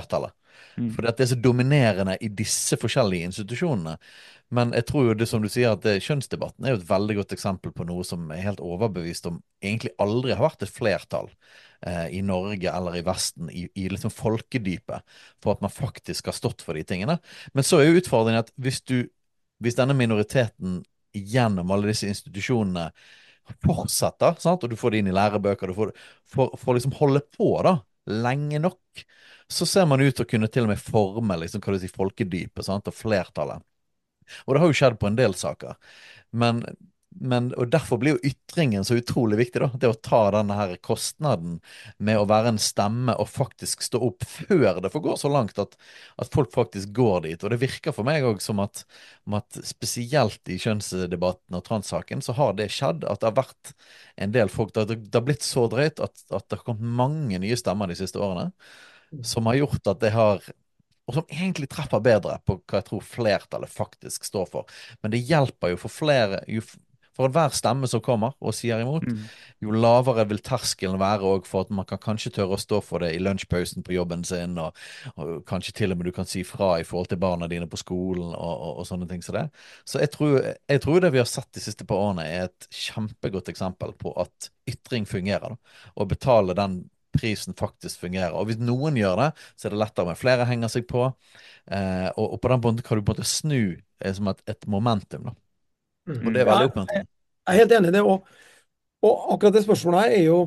Mm. Fordi at det er så dominerende i disse forskjellige institusjonene. Men jeg tror jo det som du sier, at kjønnsdebatten er jo et veldig godt eksempel på noe som er helt overbevist om egentlig aldri har vært et flertall i Norge eller i Vesten, i liksom folkedypet, for at man faktisk har stått for de tingene. Men så er jo utfordringen at hvis denne minoriteten gjennom alle disse institusjonene fortsetter, sant? Og du får det inn i lærebøker, får liksom holde på da, lenge nok, så ser man ut til å kunne til og med forme liksom, hva du sier, folkedypet, sant? Og flertallet. Og det har jo skjedd på en del saker. Men, og derfor blir jo ytringen så utrolig viktig, da. Det å ta denne her kostnaden med å være en stemme og faktisk stå opp før det får gå så langt at folk faktisk går dit. Og det virker for meg òg som at spesielt i kjønnsdebatten og transsaken så har det skjedd. At det har vært en del folk det har blitt så drøyt at det har kommet mange nye stemmer de siste årene som har gjort at det har og som egentlig treffer bedre på hva jeg tror flertallet faktisk står for. Men det hjelper jo for flere for hver stemme som kommer og sier imot, Mm. jo lavere vil terskelen være også for at man kan kanskje tørre å stå for det i lunsjpausen på jobben sin, og kanskje til og med du kan si fra i forhold til barna dine på skolen og sånne ting som det. Så jeg tror det vi har sett de siste par årene er et kjempegodt eksempel på at ytring fungerer, da. Og betale den prisen faktisk fungerer. Og hvis noen gjør det, så er det lettere med flere henger seg på. Og på den måten kan du på en måte snu som et momentum, da. Og det Mhm. er Ja, veldig jeg oppmuntrende. er helt enig i det. Og akkurat det spørsmålet her er jo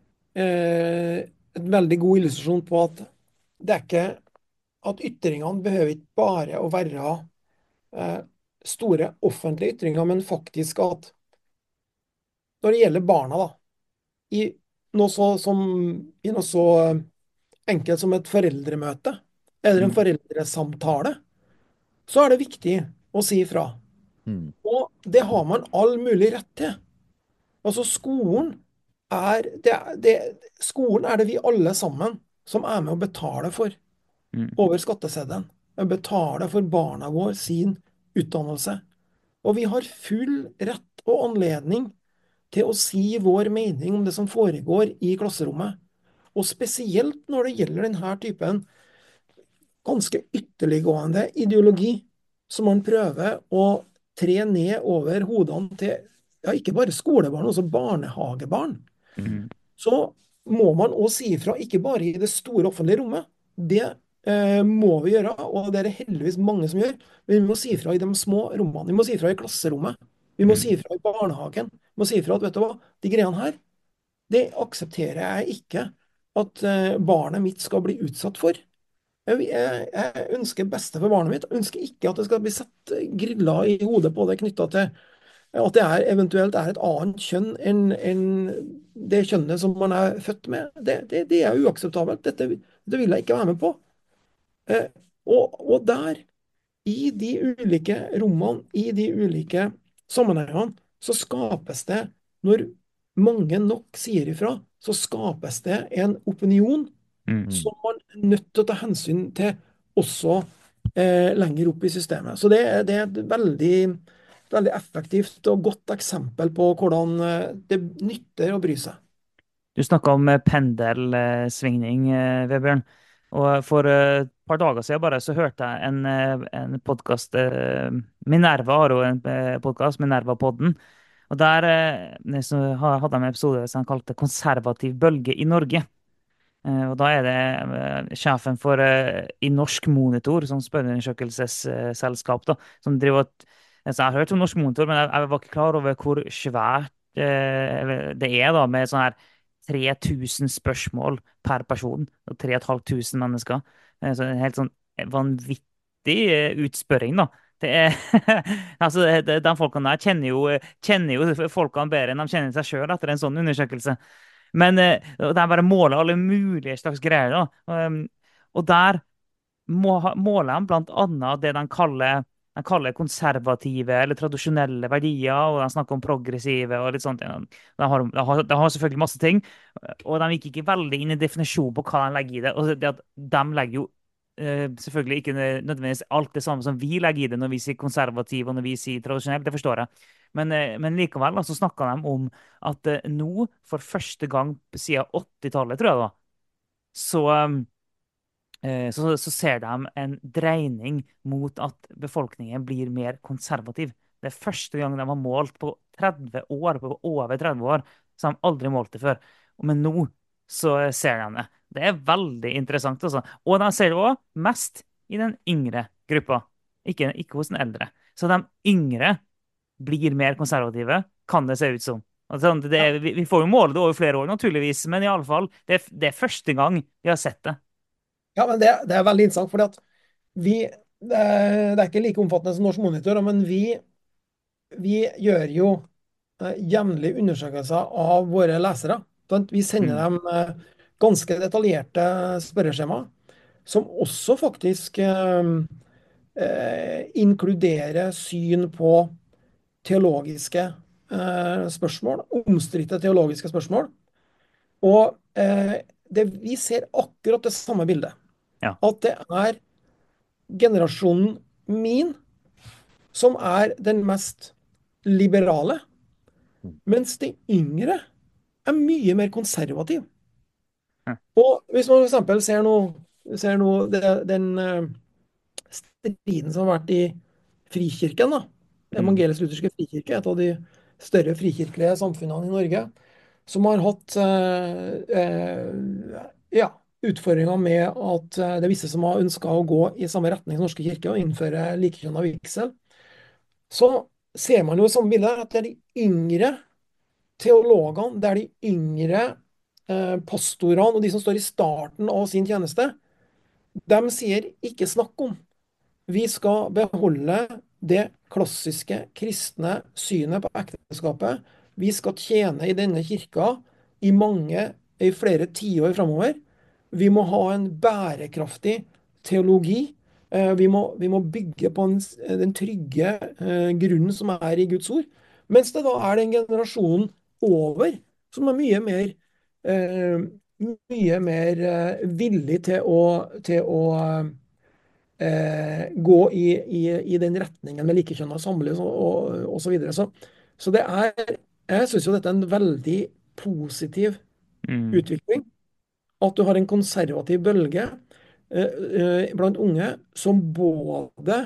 en veldig god illustrasjon på at det er ikke at ytringene behøver ikke bare å være eh, store offentlige ytringer, men faktisk at når det gjelder barna, da, i i noe så enkelt som et foreldremøte eller en Mm. foreldresamtale, så er det viktig å si ifra. Mm. Og det har man all mulig rett til. Altså, skolen er det vi alle sammen som er med å betale for Mm. over skatteseddelen. Vi betaler for barna våre sin utdannelse. Og vi har full rett og anledning til å si vår mening om det som foregår i klasserommet. Og spesielt når det gjelder denne typen ganske ytterliggående ideologi, som man prøver å tre ned over hodene til ja, ikke bare skolebarn, også barnehagebarn. Mm. Så må man òg si ifra, ikke bare i det store offentlige rommet. Det må vi gjøre, og det er det heldigvis mange som gjør. Men vi må si ifra i de små rommene. Vi må si ifra i klasserommet. Vi må Mm. si ifra i barnehagen. Vi må si ifra at vet du hva, de greiene her, det aksepterer jeg ikke at barnet mitt skal bli utsatt for. Jeg ønsker beste for barnet mitt. Jeg ønsker ikke at det skal bli satt griller i hodet på det knytta til at det eventuelt er et annet kjønn enn det kjønnet som man er født med. Det er uakseptabelt. Dette vil jeg ikke være med på. Eh, og der, i de ulike rommene, i de ulike sammenhengene, så skapes det, når mange nok sier ifra, så skapes det en opinion Mm. Mm. som man er nødt til å ta hensyn til også lenger opp i systemet. Så det er et veldig effektivt og godt eksempel på hvordan det nytter å bry seg. Du snakka om pendelsvingning, Vebjørn. Og for et par dager siden bare så hørte jeg en podkast. Minerva har jo en podkast, Minerva-podden. Og der så hadde de en episode som de kalte 'Konservativ bølge i Norge'. Og da er det sjefen for i Norsk Monitor, som spørreundersøkelsesselskap, da, som driver altså, jeg har hørt om Norsk Monitor, men jeg var ikke klar over hvor svært det er, da, med sånn her 3000 spørsmål per person, og 3500 mennesker. Så en helt sånn vanvittig utspørring, da. Det er, altså, de folkene der kjenner jo folkene bedre enn de kjenner seg sjøl etter en sånn undersøkelse. Men og der bare måler alle mulige slags greier. Da. Og der måler de blant annet det de kaller konservative eller tradisjonelle verdier, og de snakker om progressive og litt sånt. De har selvfølgelig masse ting, og de gikk ikke veldig inn i definisjon på hva de legger i det. Og det at de legger jo selvfølgelig ikke nødvendigvis alt det samme som vi legger i det når vi sier konservativ og når vi sier tradisjonell, det forstår jeg. Men likevel så snakka de om at nå, for første gang siden 80-tallet, tror jeg, da, så så ser de en dreining mot at befolkningen blir mer konservativ. Det er første gang de har målt på 30 år, på over 30 år, så har de aldri målt det før. Men nå så ser de det. Det er veldig interessant, altså. Og de ser det òg mest i den yngre gruppa, ikke hos den eldre. Så de yngre blir mer konservative, kan det se ut som. Altså, Ja, vi får jo måle det over flere år, naturligvis, men i alle fall, det er første gang vi har sett det. ja, men det er veldig interessant, fordi at vi, det er ikke like omfattende som Norsk Monitor, men vi gjør jo jevnlige undersøkelser av våre lesere. Sant? Vi sender Mm, dem ganske detaljerte spørreskjema, som også faktisk inkluderer syn på teologiske spørsmål, omstridte teologiske spørsmål. Og vi ser akkurat det samme bildet. ja. At det er generasjonen min som er den mest liberale, mens de yngre er mye mer konservative. Ja. Og hvis man f.eks. ser nå den striden som har vært i Frikirken, da. Mm, Evangelisk-lutherske frikirke, et av de større frikirkelige samfunnene i Norge, som har hatt ja, utfordringer med at det er visse som har ønska å gå i samme retning som Norske kirke og innføre likekjønna vigsel. Så ser man jo i samme bilde at det er de yngre teologene, det er de yngre pastorene og de som står i starten av sin tjeneste, de sier ikke snakk om. Vi skal beholde det klassiske kristne synet på ekteskapet. Vi skal tjene i denne kirka i flere tiår framover. Vi må ha en bærekraftig teologi. Vi må bygge på den trygge grunnen som er i Guds ord. Mens det da er den generasjonen over som er villig til å gå i den retningen med likekjønna samliv og så videre. Så jeg syns jo dette er en veldig positiv mm, utvikling. At du har en konservativ bølge blant unge som både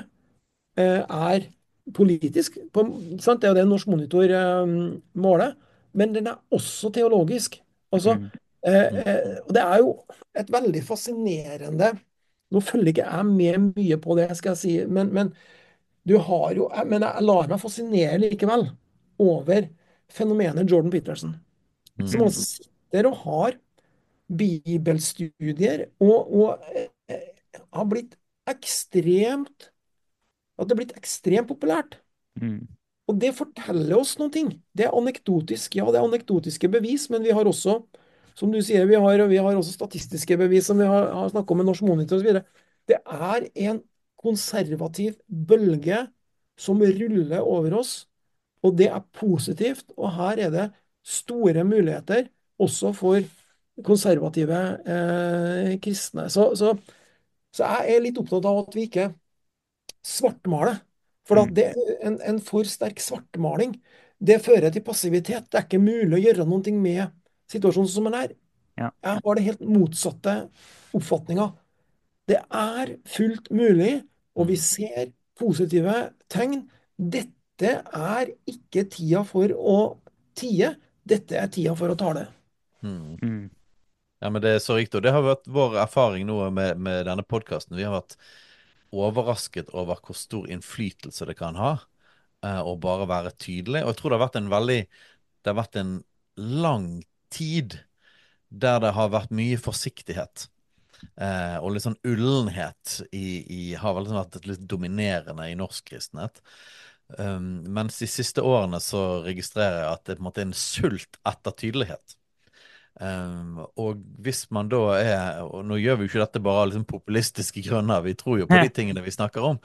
er politisk, sant? Det er jo det Norsk Monitor måler, men den er også teologisk. Altså, mm, og det er jo et veldig fascinerende. Nå følger ikke jeg med mye på det, skal jeg si, men du har jo Men jeg lar meg fascinere likevel over fenomenet Jordan Peterson, som mm, altså sitter og har bibelstudier og har blitt ekstremt at det er blitt ekstremt populært. mm, Og det forteller oss noen ting. Det er anekdotisk, ja, det er anekdotiske bevis, men vi har også, som du sier, vi har også statistiske bevis, som vi har snakket om med Norsk Monitor osv. Det er en konservativ bølge som ruller over oss, og det er positivt. Og her er det store muligheter også for konservative kristne. Så jeg er litt opptatt av at vi ikke svartmale. For at mm, en for sterk svartmaling, det fører til passivitet. Det er ikke mulig å gjøre noe med situasjonen som den er. ja. Jeg har det helt motsatte oppfatninga. Det er fullt mulig, og vi Mm. ser positive tegn. Dette er ikke tida for å tie. Dette er tida for å tale. Mm. Mm, Ja, men det er så riktig. Og det har vært vår erfaring nå med denne podkasten. Vi har vært overrasket over hvor stor innflytelse det kan ha å bare være tydelig. Og jeg tror det har vært en lang tid der det har vært mye forsiktighet. Og litt sånn ullenhet har vel liksom vært litt dominerende i norsk kristenhet. Mens de siste årene så registrerer jeg at det på en måte er en sult etter tydelighet. Og hvis man da og nå gjør vi jo ikke dette bare av liksom populistiske grunner, vi tror jo på de tingene vi snakker om,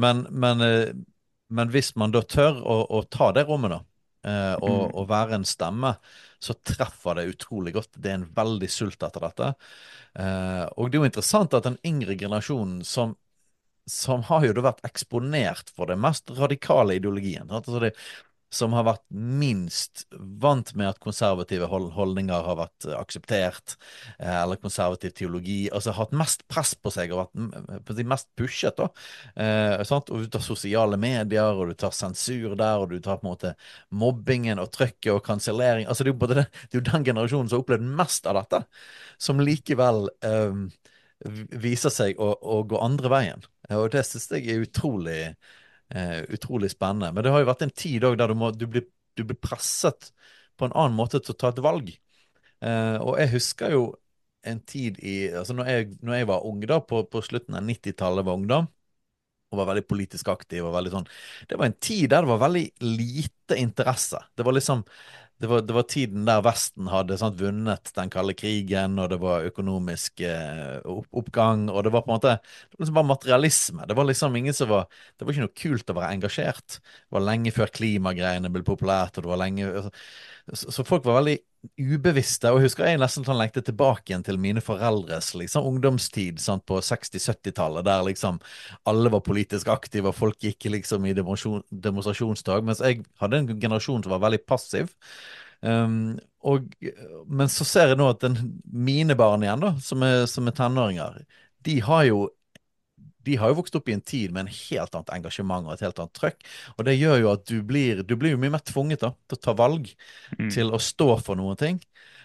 men hvis man da tør å ta det rommet, da, og mm, være en stemme, så treffer det utrolig godt. Det er en veldig sult etter dette. Og det er jo interessant at den yngre generasjonen som har jo da vært eksponert for den mest radikale ideologien. Sant? Altså som har vært minst vant med at konservative holdninger har vært akseptert, eller konservativ teologi. Altså hatt mest press på seg og vært på å si, mest pushet, da. Sant? Og du tar sosiale medier, og du tar sensur der, og du tar på en måte mobbingen og trøkket og kansellering. Altså det er jo både det er jo den generasjonen som har opplevd mest av dette, som likevel viser seg å gå andre veien. Og det synes jeg er utrolig spennende. Men det har jo vært en tid òg der du blir presset på en annen måte til å ta et valg. Og jeg husker jo en tid altså når jeg var ung, da, på slutten av 90-tallet var ungdom, og var veldig politisk aktiv. Og veldig sånn. Det var en tid der det var veldig lite interesse. Det var liksom det var tiden der Vesten hadde vunnet den kalde krigen, og det var økonomisk oppgang, og det var på en måte det var liksom bare materialisme. Det var liksom ingen som var Det var ikke noe kult å være engasjert. Det var lenge før klimagreiene ble populært, og det var lenge så folk var veldig ubevisste. Og jeg husker jeg nesten lengtet tilbake igjen til mine foreldres liksom, ungdomstid på 60-70-tallet, der liksom alle var politisk aktive, og folk gikk liksom i demonstrasjonstog, mens jeg hadde en generasjon som var veldig passiv. Um, og, men så ser jeg nå at mine barn igjen, da, som er tenåringer, de har jo de har jo vokst opp i en tid med en helt annet engasjement og et helt annet trøkk. Og det gjør jo at du blir jo mye mer tvunget da, til å ta valg, Mm. til å stå for noen ting.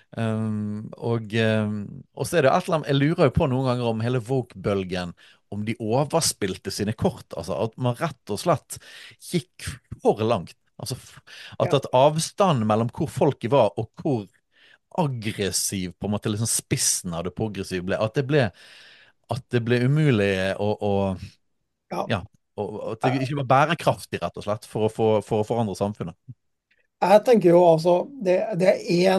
Og så er det et eller annet Jeg lurer jo på noen ganger om hele woke-bølgen, om de overspilte sine kort. Altså at man rett og slett gikk for langt. Altså Ja. at avstanden mellom hvor folket var, og hvor aggressiv på en måte liksom spissen av det progressive ble, at det ble umulig Ja. ja, at det ikke var bærekraftig, rett og slett, for å forandre samfunnet. Jeg tenker jo altså det er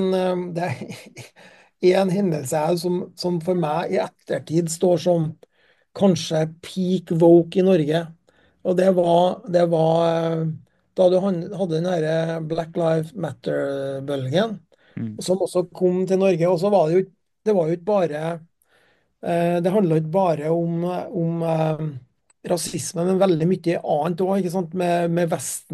en hendelse her som for meg i ettertid står som kanskje peak woke i Norge. Og det var da du hadde den her Black Lives Matter-bølgen, Mm. som også kom til Norge. Og så var det jo ikke bare det handla ikke bare om rasisme, men veldig mye annet òg, med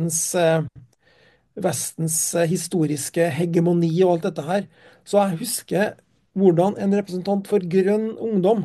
Vestens historiske hegemoni og alt dette her. Så jeg husker hvordan en representant for Grønn Ungdom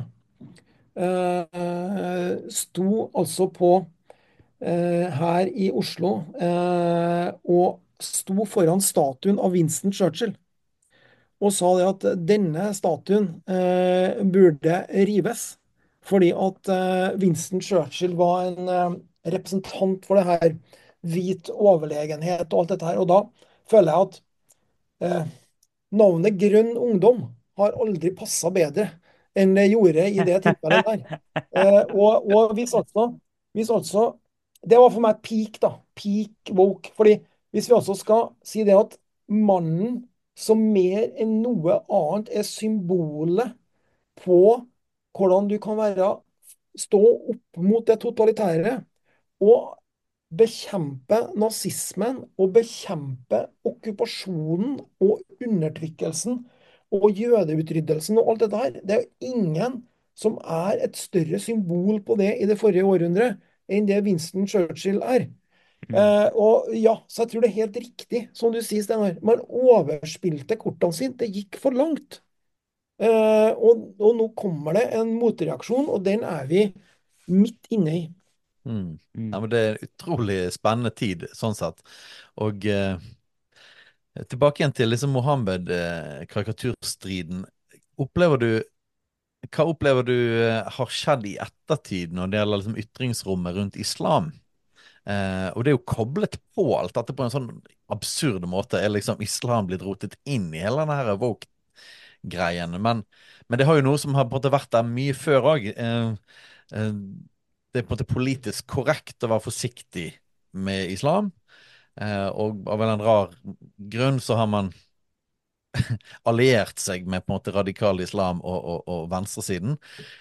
sto altså her i Oslo og sto foran statuen av Winston Churchill og sa det at denne statuen burde rives, fordi at Winston Churchill var en representant for det her hvit overlegenhet og alt dette her. Og da føler jeg at eh, navnet Grønn Ungdom har aldri passa bedre enn det gjorde i det tilfellet der. Og hvis altså Det var for meg peak, da. Peak woke. Fordi hvis vi altså skal si det at mannen som mer enn noe annet er symbolet på hvordan du kan stå opp mot det totalitære og bekjempe nazismen og bekjempe okkupasjonen og undertrykkelsen og jødeutryddelsen og alt dette her. Det er jo ingen som er et større symbol på det i det forrige århundret enn det Winston Churchill er. Mm. Og ja, så jeg tror det er helt riktig, som du sier, Steinar. Man overspilte kortene sine. Det gikk for langt. Og nå kommer det en motreaksjon, og den er vi midt inne i. Mm. Ja, Mm. men det er en utrolig spennende tid, sånn sett. Og tilbake igjen til liksom Mohammed-karikaturstriden. Opplever du Hva opplever du har skjedd i ettertid når det gjelder liksom ytringsrommet rundt islam? Og det er jo koblet på alt dette på en sånn absurd måte. Er liksom islam blitt rotet inn i hele denne her woke-greien? Men det har jo noe som har på en måte vært der mye før òg. Det er på en måte politisk korrekt å være forsiktig med islam. Og av en eller annen rar grunn så har man alliert seg med på en måte radikal islam og venstresiden.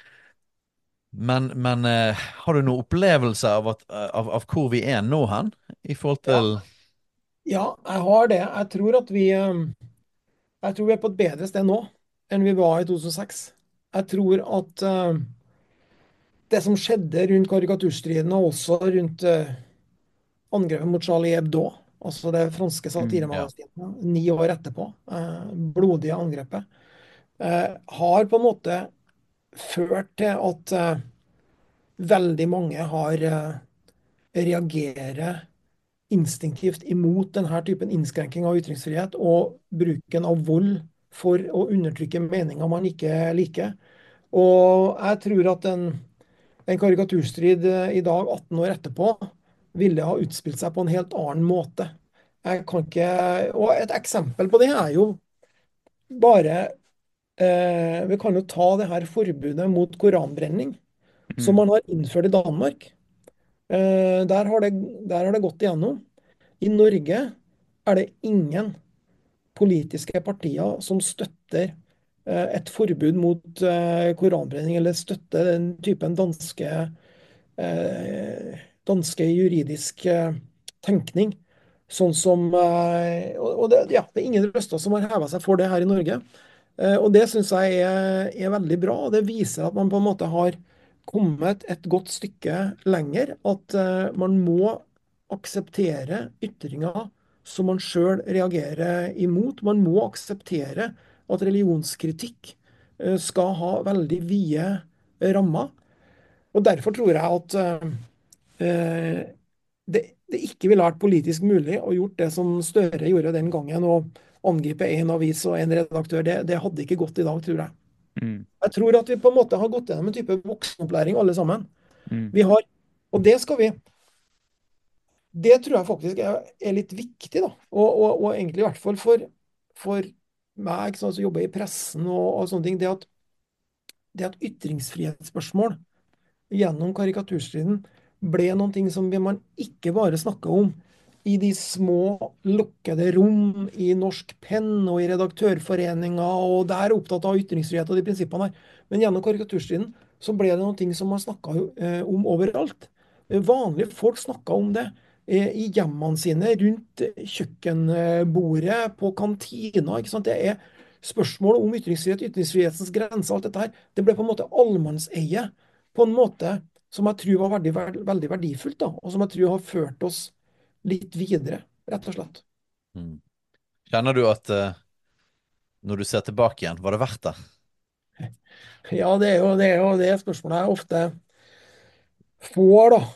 Men har du noen opplevelse av hvor vi er nå hen, i forhold Ja, til ja, jeg har det. Jeg tror vi er på et bedre sted nå enn vi var i 2006. Jeg tror at det som skjedde rundt karikaturstriden, og også rundt angrepet mot Charlie Hebdo, altså det franske Ja. satiremagasinet, 9 år etterpå, blodige angrepet, har på en måte ført til at veldig mange har reagerer instinktivt imot denne typen innskrenking av ytringsfrihet og bruken av vold for å undertrykke meninger man ikke liker. Og jeg tror at en karikaturstrid i dag, 18 år etterpå, ville ha utspilt seg på en helt annen måte. Jeg kan ikke, og et eksempel på det er jo bare vi kan jo ta det her forbudet mot koranbrenning, som Mm. man har innført i Danmark. Der har der har det gått igjennom. I Norge er det ingen politiske partier som støtter et forbud mot koranbrenning, eller støtter den typen danske juridisk tenkning. Sånn som Og det, ja, det er ingen røster som har heva seg for det her i Norge. Og det syns jeg er veldig bra. Og det viser at man på en måte har kommet et godt stykke lenger. At man må akseptere ytringer som man sjøl reagerer imot. Man må akseptere at religionskritikk skal ha veldig vide rammer. Og derfor tror jeg at det ikke ville vært politisk mulig å gjort det som Støre gjorde den gangen, å angripe en avis og en redaktør. Det hadde ikke gått i dag, tror jeg. Mm. Jeg tror at vi på en måte har gått gjennom en type voksenopplæring alle sammen. Mm. Vi har, og det skal vi Det tror jeg faktisk er litt viktig, da. Og egentlig i hvert fall for meg, ikke sant, som jobber i pressen og sånne ting. Det at ytringsfrihetsspørsmål gjennom karikaturstriden ble noen ting som man ikke bare snakka om i de små, lukkede rom i Norsk Penn og i Redaktørforeninga, og der er opptatt av ytringsfrihet og de prinsippene her. Men gjennom karikaturstriden så ble det noen ting som man snakka om overalt. Vanlige folk snakka om det i hjemmene sine, rundt kjøkkenbordet, på kantina. Ikke sant? Det er spørsmål om ytringsfrihet, ytringsfrihetens grenser, alt dette her. Det ble på en måte allemannseie på en måte som jeg tror var veldig, veldig verdifullt, da, og som jeg tror har ført oss litt videre, rett og slett. Mm. Kjenner du at når du ser tilbake igjen, var det verdt det? Ja, det er jo det spørsmålet jeg ofte får, da.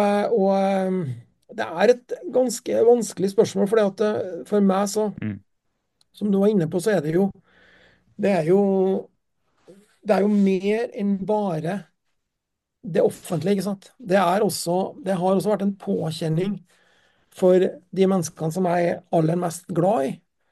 Og det er et ganske vanskelig spørsmål, for for meg, så, Mm. som du var inne på, så er det jo det er jo, det er jo mer enn bare det offentlige, ikke sant. Det har også vært en påkjenning for de menneskene som jeg er aller mest glad i.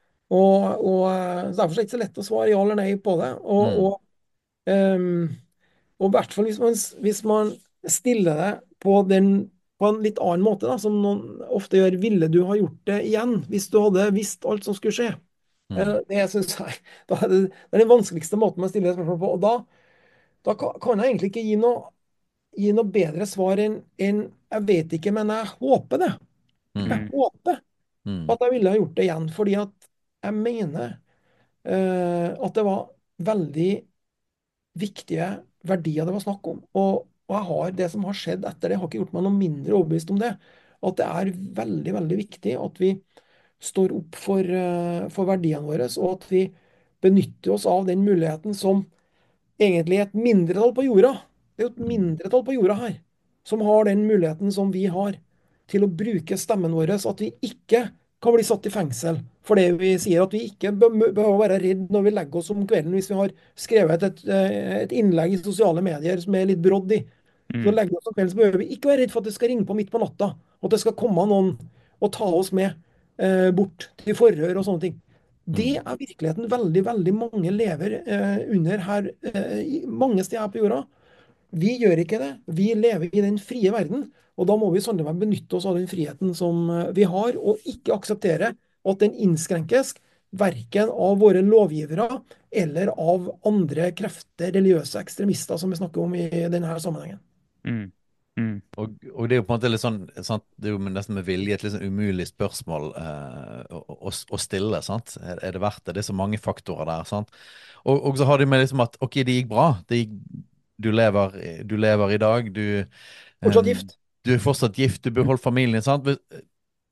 Så derfor er det ikke så lett å svare ja eller nei på det. Mm. Ehm, og i hvert fall hvis man stiller det på en litt annen måte, da, som noen ofte gjør. Ville du ha gjort det igjen hvis du hadde visst alt som skulle skje? Mm. Det synes jeg da er det er den vanskeligste måten man stiller det spørsmål på. Og da kan jeg egentlig ikke gi noe bedre svar enn jeg vet ikke, men jeg håper det. Jeg Mm. håper Mm. at jeg ville ha gjort det igjen, fordi at jeg mener at det var veldig viktige verdier det var snakk om. Og det som har skjedd etter det, har ikke gjort meg noe mindre overbevist om det. At det er veldig, veldig viktig at vi står opp for verdiene våre, og at vi benytter oss av den muligheten som egentlig et mindretall på jorda. Det er jo et mindretall på jorda her som har den muligheten som vi har, til å bruke stemmen vår, så at vi ikke kan bli satt i fengsel for det vi sier. At vi ikke behøver å være redd når vi legger oss om kvelden hvis vi har skrevet et innlegg i sosiale medier som er litt brodd i. Så Mm. legger vi oss om kvelden, så behøver vi ikke være redd for at det skal ringe på midt på natta, og at det skal komme noen og ta oss med bort til forhør og sånne ting. Det Mm. er virkeligheten veldig, veldig mange lever under her, mange steder på jorda. Vi gjør ikke det. Vi lever i den frie verden, og da må vi sannelig benytte oss av den friheten som vi har, og ikke akseptere at den innskrenkes, verken av våre lovgivere eller av andre krefter, religiøse ekstremister, som vi snakker om i denne sammenhengen. Mm. Mm. Og det er jo på en måte litt sånn, sant? Det er jo nesten med vilje et litt sånn umulig spørsmål å stille. Sant? Er det verdt det? Det er så mange faktorer der. Sant? Og så har de med liksom at ok, det gikk bra. Du lever i dag. Fortsatt Um, gift. du er fortsatt gift. Du beholder familien. Sant?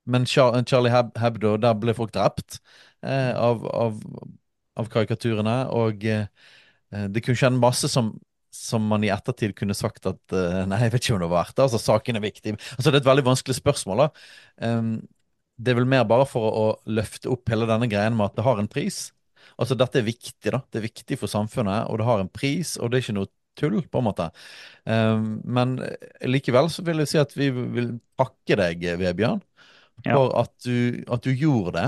men Charlie Hebdo, der ble folk drept eh, av, av, av karikaturene. Og det kunne skjedd masse som man i ettertid kunne sagt at nei, jeg vet ikke om det var verdt det. Altså, saken er viktig. Altså, det er et veldig vanskelig spørsmål, da. Um, det er vel mer bare for å løfte opp hele denne greien med at det har en pris. Altså, dette er viktig, da. Det er viktig for samfunnet, og det har en pris, og det er ikke noe tull, på en måte. Men likevel så vil jeg si at vi vil takke deg, Vebjørn, Ja. for at du gjorde det.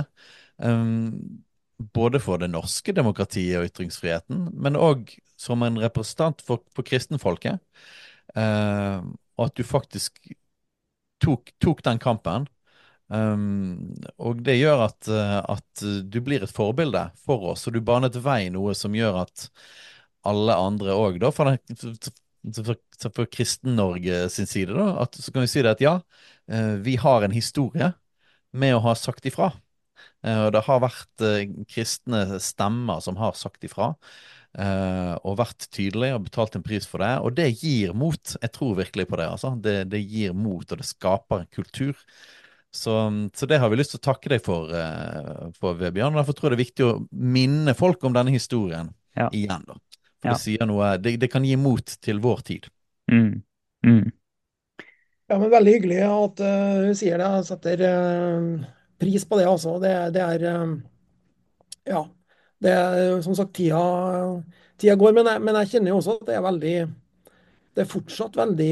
Både for det norske demokratiet og ytringsfriheten, men òg som en representant for kristenfolket. Og at du faktisk tok den kampen. Og det gjør at du blir et forbilde for oss, og du banet vei, noe som gjør at alle andre òg, da, for Kristen-Norge sin side, da, at så kan vi si det at ja, vi har en historie med å ha sagt ifra. Og det har vært kristne stemmer som har sagt ifra, og vært tydelige og betalt en pris for det. Og det gir mot. Jeg tror virkelig på det. Altså. Det gir mot, og det skaper en kultur. Så det har vi lyst til å takke deg for Vebjørn. Og derfor tror jeg det er viktig å minne folk om denne historien Ja. igjen, da. For det Ja. sier noe, det kan gi mot til vår tid. Mm. Mm. Ja, men veldig hyggelig at du sier det. Jeg setter pris på det, altså. Det er ja. Det er som sagt tida går, men jeg kjenner jo også at det er fortsatt veldig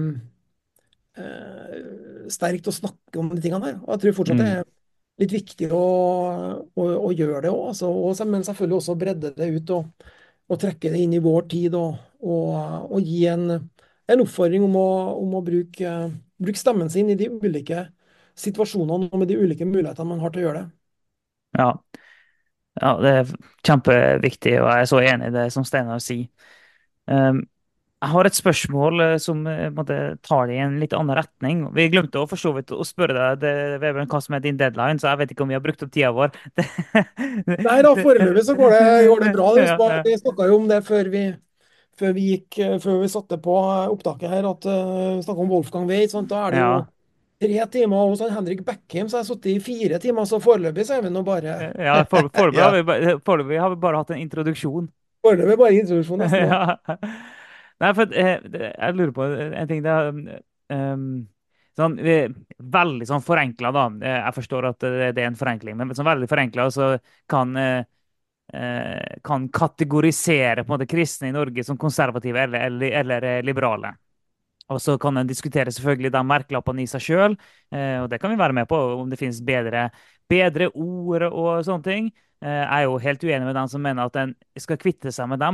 sterkt å snakke om de tingene her. Og jeg tror fortsatt det Mm. er litt viktig å gjøre det òg. Altså, men selvfølgelig også bredde det ut og trekke det inn i vår tid og gi en oppfordring om å bruke stemmen sin i de ulike situasjonene og med de ulike mulighetene man har til å gjøre det. Ja. Ja, det er kjempeviktig, og jeg er så enig i det som Steinar sier. Um, jeg har et spørsmål som på en måte, tar det i en litt annen retning. Vi glemte å for så vidt å spørre deg Vebjørn, hva som er din deadline, så jeg vet ikke om vi har brukt opp tida vår. Nei da, foreløpig så går det bra. Ja, ja. Vi snakka jo om det før vi satte på opptaket her, at vi snakka om Wolfgang Weit. Sant? Da er det jo Ja. 3 timer hos han Henrik Beckham, så jeg har sittet i 4 timer. Så foreløpig så er vi nå bare Ja, foreløpig har Ja. foreløpig har vi bare hatt en introduksjon. Foreløpig bare introduksjon nesten. Ja. Ja. Nei, for jeg lurer på en ting. Det er sånn, veldig sånn forenkla, da. Jeg forstår at det er en forenkling, men sånn veldig forenkla så kan kan kategorisere på en måte kristne i Norge som konservative eller liberale. Og så kan en diskutere selvfølgelig de merkelappene i seg sjøl, og det kan vi være med på, om det finnes bedre ord og sånne ting. Jeg er jo helt uenig med dem som mener at en skal kvitte seg med dem.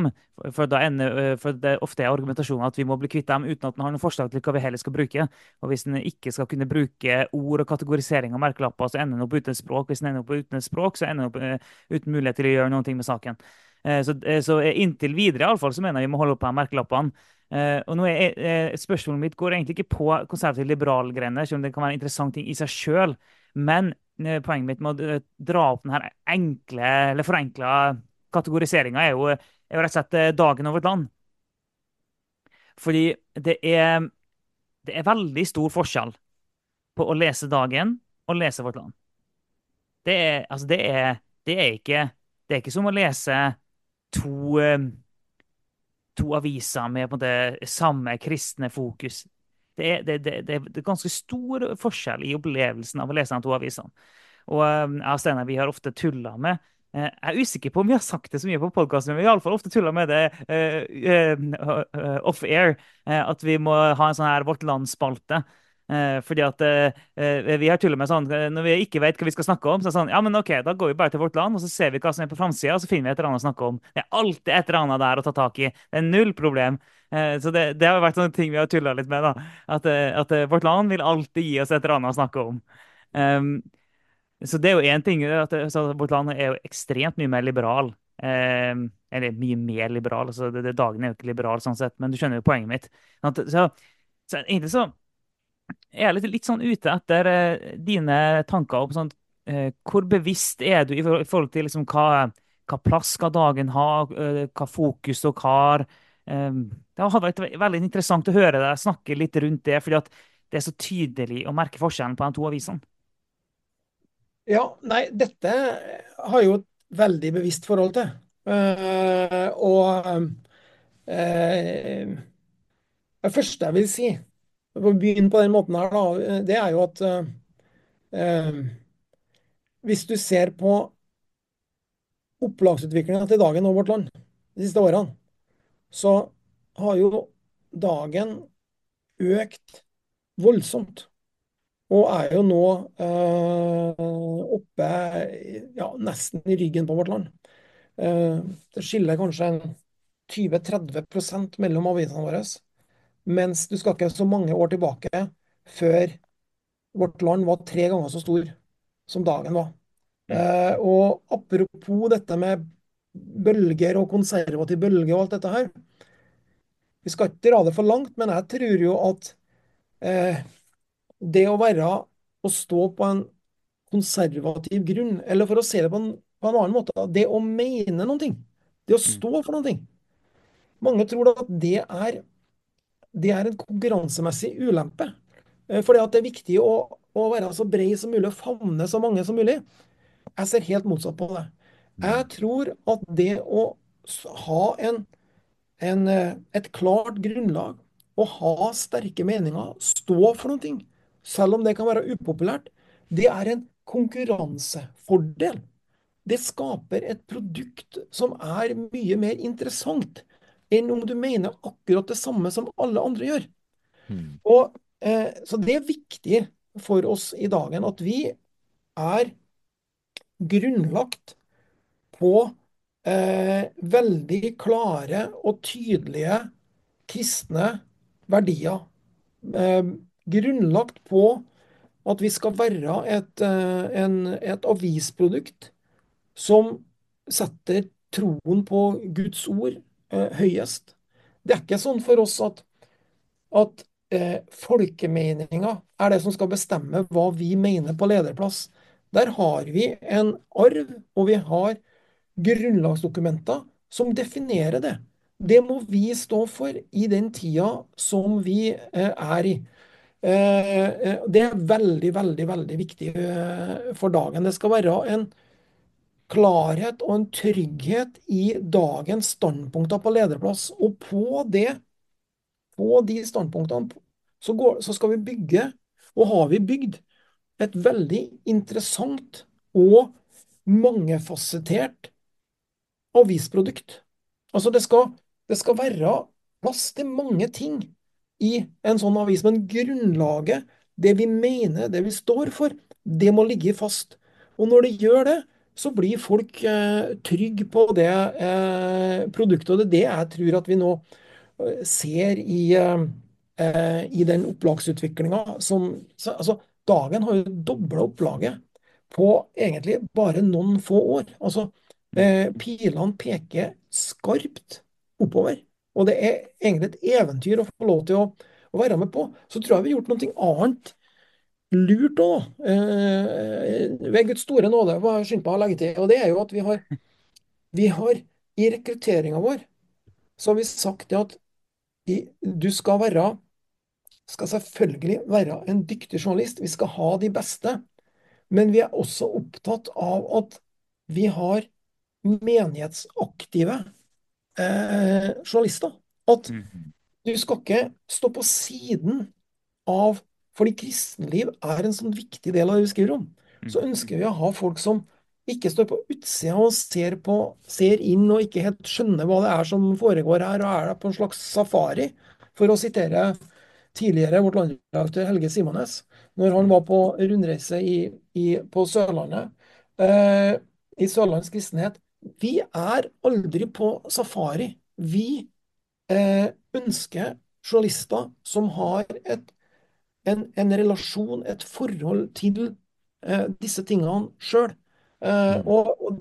For det er ofte er argumentasjonen at vi må bli kvitt dem uten at en har noen forslag til hva vi heller skal bruke. Og hvis en ikke skal kunne bruke ord og kategorisering av merkelapper, så ender en opp uten språk. Hvis en ender opp uten språk, så ender en opp uten mulighet til å gjøre noe med saken. Så inntil videre, iallfall, så mener jeg vi må holde opp på de merkelappene. Og nå Spørsmålet mitt går egentlig ikke på konservativ-liberal-greiene, selv om det kan være en interessant ting i seg sjøl. Men poenget mitt med å dra opp den her enkle eller forenkla kategoriseringa er jo rett og slett dagen over et land. Fordi det er veldig stor forskjell på å lese Dagen og lese Vårt Land. Altså det er ikke som å lese to to aviser med på en måte samme kristne fokus. Det er ganske stor forskjell i opplevelsen av å lese de to avisene. Og jeg og Steinar, vi har ofte tulla med Jeg er usikker på om vi har sagt det så mye på podkasten, men vi har iallfall ofte tulla med det off-air. At vi må ha en sånn her Vårt Land-spalte. Fordi at vi har tullet med sånn når vi ikke vet hva vi skal snakke om, så er det sånn, ja, men ok, da går vi bare til Vårt Land, og så ser vi hva som er på framsida, og så finner vi et eller annet å snakke om. Det er alltid et eller annet der å ta tak i. Det er null problem. Så det har vært sånne ting vi har tulla litt med, da. At Vårt Land vil alltid gi oss et eller annet å snakke om. Um, så det er jo én ting. Så Vårt Land er jo ekstremt mye mer liberal. Eller mye mer liberal. Altså, dagen er jo ikke liberal sånn sett, men du skjønner jo poenget mitt. Så egentlig så jeg er litt sånn ute etter dine tanker om sånn, hvor bevisst er du i forhold til liksom, hva plass skal dagen ha, hva fokus dere har. Det hadde vært veldig interessant å høre deg snakke litt rundt det, fordi at det er så tydelig å merke forskjellen på de to avisene. Ja, nei, dette har jeg jo et veldig bevisst forhold til. Og det første jeg vil si, for å begynne på den måten her, da, det er jo at eh, hvis du ser på opplagsutviklinga til Dagen og Vårt Land de siste årene, så har jo Dagen økt voldsomt. Og er jo nå oppe ja, nesten i ryggen på Vårt Land. Det skiller kanskje en 20-30% mellom avisene våre. Mens du skal ikke så mange år tilbake før Vårt Land var 3 ganger så stor som Dagen var. Mm. Og apropos dette med bølger og konservativ bølge og alt dette her. Vi skal ikke dra det for langt, men jeg tror jo at eh, det å stå på en konservativ grunn, eller for å se det på en annen måte, det å mene noe, det å Mm. stå for noe. Mange tror da at det er en konkurransemessig ulempe. Fordi at det er viktig å være så bred som mulig og favne så mange som mulig. Jeg ser helt motsatt på det. Jeg Mm. tror at det å ha et klart grunnlag, å ha sterke meninger, stå for noe, selv om det kan være upopulært, det er en konkurransefordel. Det skaper et produkt som er mye mer interessant enn om du mener akkurat det samme som alle andre gjør. Mm. Så det er viktig for oss i Dagen at vi er grunnlagt på veldig klare og tydelige kristne verdier. Eh, Grunnlagt på at vi skal være et avisprodukt som setter troen på Guds ord høyest. Det er ikke sånn for oss at folkemeninga er det som skal bestemme hva vi mener på lederplass. Der har vi en arv, og vi har grunnlagsdokumenter som definerer det. Det må vi stå for i den tida som vi er i. Det er veldig, veldig, veldig viktig for Dagen. Det skal være en klarhet og en trygghet i dagens standpunkter på lederplass. Og på de standpunktene så skal vi bygge, og har vi bygd, et veldig interessant og mangefasettert avisprodukt. Altså det skal være plass til mange ting i en sånn avis, men grunnlaget, det vi mener, det vi står for, det må ligge fast. Og når det gjør det, så blir folk trygge på det produktet. Og det er det jeg tror at vi nå ser i den opplagsutviklinga altså, Dagen har jo dobla opplaget på egentlig bare noen få år. Altså, Mm. pilene peker skarpt oppover. Og det er egentlig et eventyr å få lov til å være med på. Så tror jeg vi har gjort noe annet lurt òg, ved Guds store nåde, hva jeg skynder meg å legge til. Og det er jo at vi har i rekrutteringa vår så har vi sagt det at du skal selvfølgelig være en dyktig journalist. Vi skal ha de beste. Men vi er også opptatt av at vi har menighetsaktive journalister. At Mm. du skal ikke stå på siden av fordi kristenliv er en sånn viktig del av det vi skriver om. Så Mm. ønsker vi å ha folk som ikke står på utsida og ser inn og ikke helt skjønner hva det er som foregår her, og er på en slags safari, for å sitere tidligere vårt landredaktør Helge Simones, når han var på rundreise på Sørlandet, i Sørlandets kristenhet. Vi er aldri på safari. Vi ønsker journalister som har en relasjon, et forhold til disse tingene sjøl. Mm. Og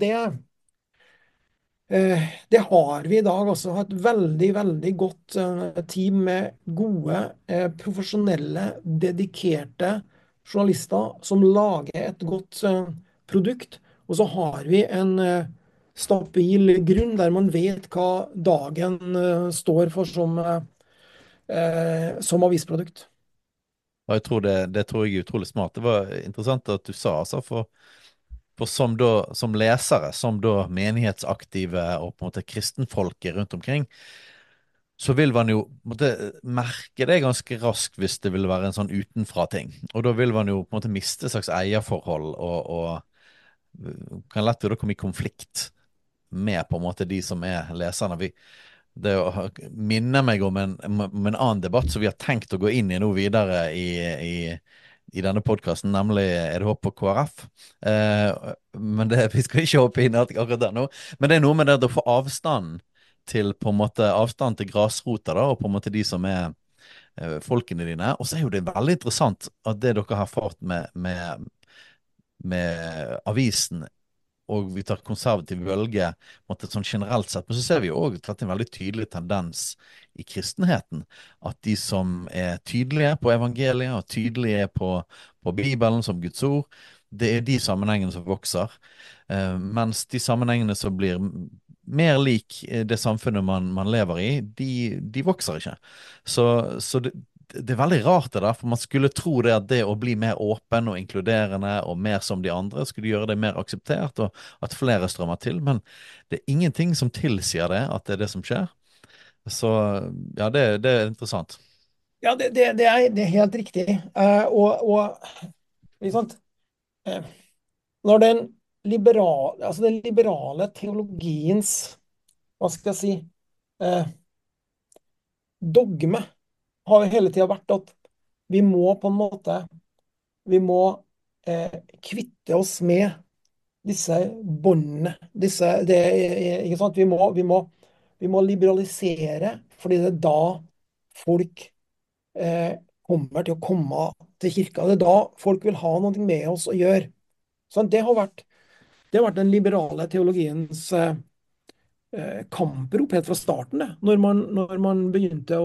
det har vi i dag også. Et veldig, veldig godt team med gode, profesjonelle, dedikerte journalister som lager et godt produkt. Og så har vi en stabil grunn der man vet hva Dagen står for som avisprodukt. Og jeg tror det tror jeg er utrolig smart. Det var interessant at du sa, altså, for For som lesere, som da menighetsaktive og på en måte kristenfolket rundt omkring, så vil man jo på en måte merke det ganske raskt hvis det vil være en sånn utenfra-ting. Og da vil man jo på en måte miste et slags eierforhold, og kan lett da komme i konflikt med på en måte de som er leserne. Minner meg om en annen debatt som vi har tenkt å gå inn i nå videre i denne podkasten, nemlig Er det håp på KrF? Men vi skal ikke hoppe inn i akkurat det nå. Men det er noe med det å få avstand til på en måte avstand til grasrota, da, og på en måte de som er folkene dine. Og så er jo det veldig interessant at det dere har fått med avisen, og vi tar konservativ bølge på en måte sånn generelt sett. Men så ser vi jo òg tatt en veldig tydelig tendens i kristenheten. At de som er tydelige på evangeliet og tydelige på Bibelen som Guds ord, det er de sammenhengene som vokser. Mens de sammenhengene som blir mer lik det samfunnet man lever i, de vokser ikke. Så det er veldig rart det der, for man skulle tro det at det å bli mer åpen og inkluderende og mer som de andre skulle gjøre det mer akseptert, og at flere strømmer til, men det er ingenting som tilsier det, at det er det som skjer. Så ja, det er interessant. Ja, det er helt riktig. Ikke sant? Eh, Når den liberale teologiens, hva skal jeg si, eh, dogme har jo hele tida vært at vi må på en måte vi må kvitte oss med disse båndene. Ikke sant? Vi må liberalisere, fordi det er da folk kommer til å komme til kirka. Det er da folk vil ha noe med oss å gjøre. Så det har vært den liberale teologiens kamprop helt fra starten, det. Når man begynte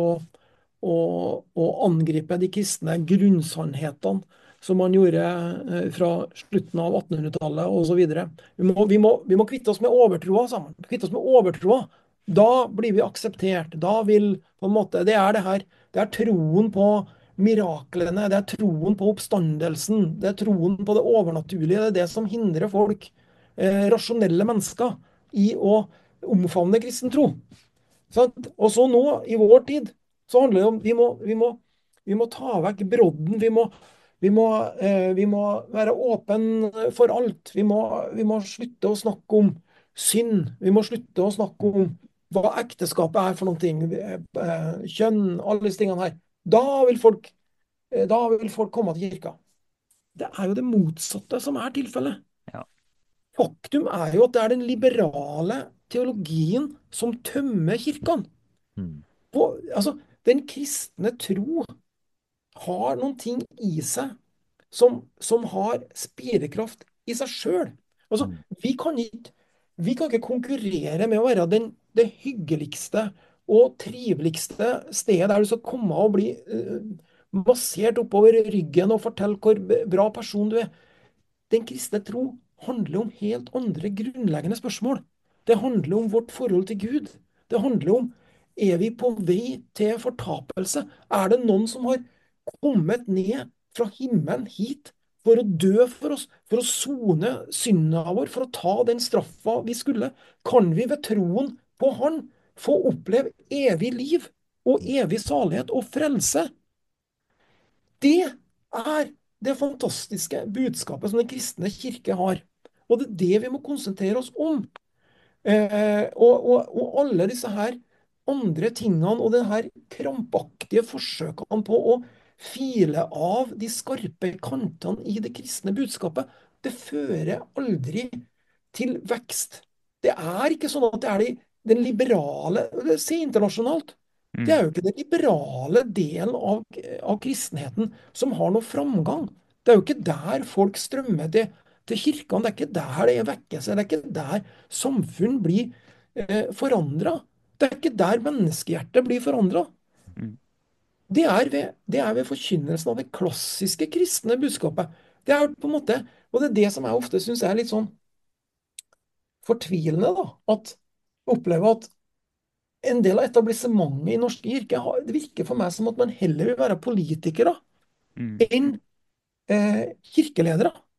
å angripe de kristne grunnsannhetene, som man gjorde fra slutten av 1800-tallet osv. Vi må kvitte oss med overtroa sammen. Kvitte oss med overtroa. Da blir vi akseptert. Da vil på en måte, det er troen på miraklene, det er troen på oppstandelsen, det er troen på det overnaturlige. Det er det som hindrer folk, rasjonelle mennesker, i å omfavne kristen tro. Sant? Og så nå, i vår tid, så handler det om vi må ta vekk brodden. Vi må være åpen for alt. Vi må slutte å snakke om synd. Vi må slutte å snakke om hva ekteskapet er for noen ting. Kjønn, alle disse tingene her. Da vil folk komme til kirka. Det er jo det motsatte som er tilfellet. Ja. Faktum er jo at det er den liberale teologien som tømmer kirkene. Mm. Altså, den kristne tro har noen ting i seg som har spirekraft i seg sjøl. Altså, Mm. vi kan ikke konkurrere med å være det hyggeligste og triveligste stedet der du skal komme og bli massert oppover ryggen og fortelle hvor bra person du er. Den kristne tro handler om helt andre grunnleggende spørsmål. Det handler om vårt forhold til Gud. Det handler om, er vi på vei til fortapelse? Er det noen som har kommet ned fra himmelen hit for å dø for oss, for å sone synda vår, for å ta den straffa vi skulle? Kan vi ved troen på Han få oppleve evig liv og evig salighet og frelse? Det er det fantastiske budskapet som den kristne kirke har. Og det er det vi må konsentrere oss om. Og alle disse her andre tingene og det her krampaktige forsøkene på å file av de skarpe kantene i det kristne budskapet, det fører aldri til vekst. Det er ikke sånn at det er den liberale. Se internasjonalt. Det er Mm. jo ikke den liberale delen av kristenheten som har noe framgang. Det er jo ikke der folk strømmer til kirkene. Det er ikke der det er vekkelse. Det er ikke der samfunn blir forandra. Det er ikke der menneskehjertet blir forandra. Mm. Det er ved forkynnelsen av det klassiske kristne budskapet. Det er på en måte, og det er det som jeg ofte syns er litt sånn fortvilende, da. At jeg opplever at en del av etablissementet i Norske kirke det virker for meg som at man heller vil være politikere Mm. enn kirkeledere.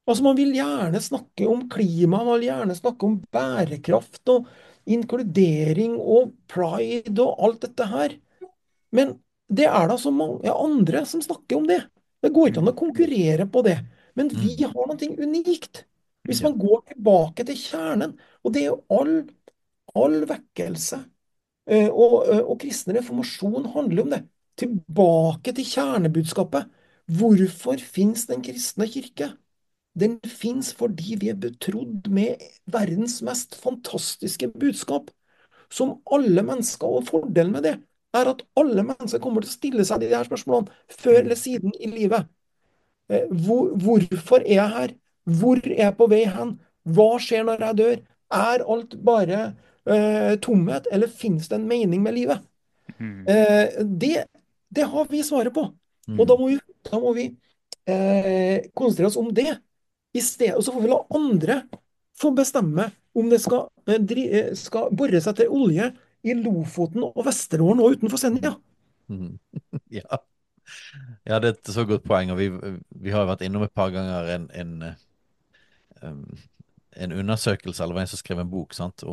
Altså, man vil gjerne snakke om klima, man vil gjerne snakke om bærekraft og inkludering og pride og alt dette her. Men det er da så mange andre som snakker om det. Det går ikke an Mm. å konkurrere på det. Men vi Mm. har noe unikt. Hvis Ja. man går tilbake til kjernen, og det er jo all vekkelse og kristen reformasjon handler om det. Tilbake til kjernebudskapet. Hvorfor finnes den kristne kirke? Den fins fordi vi er betrodd med verdens mest fantastiske budskap, som alle mennesker, og fordelen med det er at alle mennesker kommer til å stille seg de her spørsmålene før Mm. eller siden i livet. Hvorfor er jeg her? Hvor er jeg på vei hen? Hva skjer når jeg dør? Er alt bare tomhet, eller finnes det en mening med livet? Mm. Det har vi svaret på. Og Mm. da må vi konsentrere oss om det. I stedet, og så får vi la andre få bestemme om det skal bore seg til olje i Lofoten og Vesterålen og utenfor Senja. Mm. Ja. Ja, det er et så godt poeng, og vi har jo vært innom et par ganger um, en undersøkelse, eller var en som skrev en bok, sant,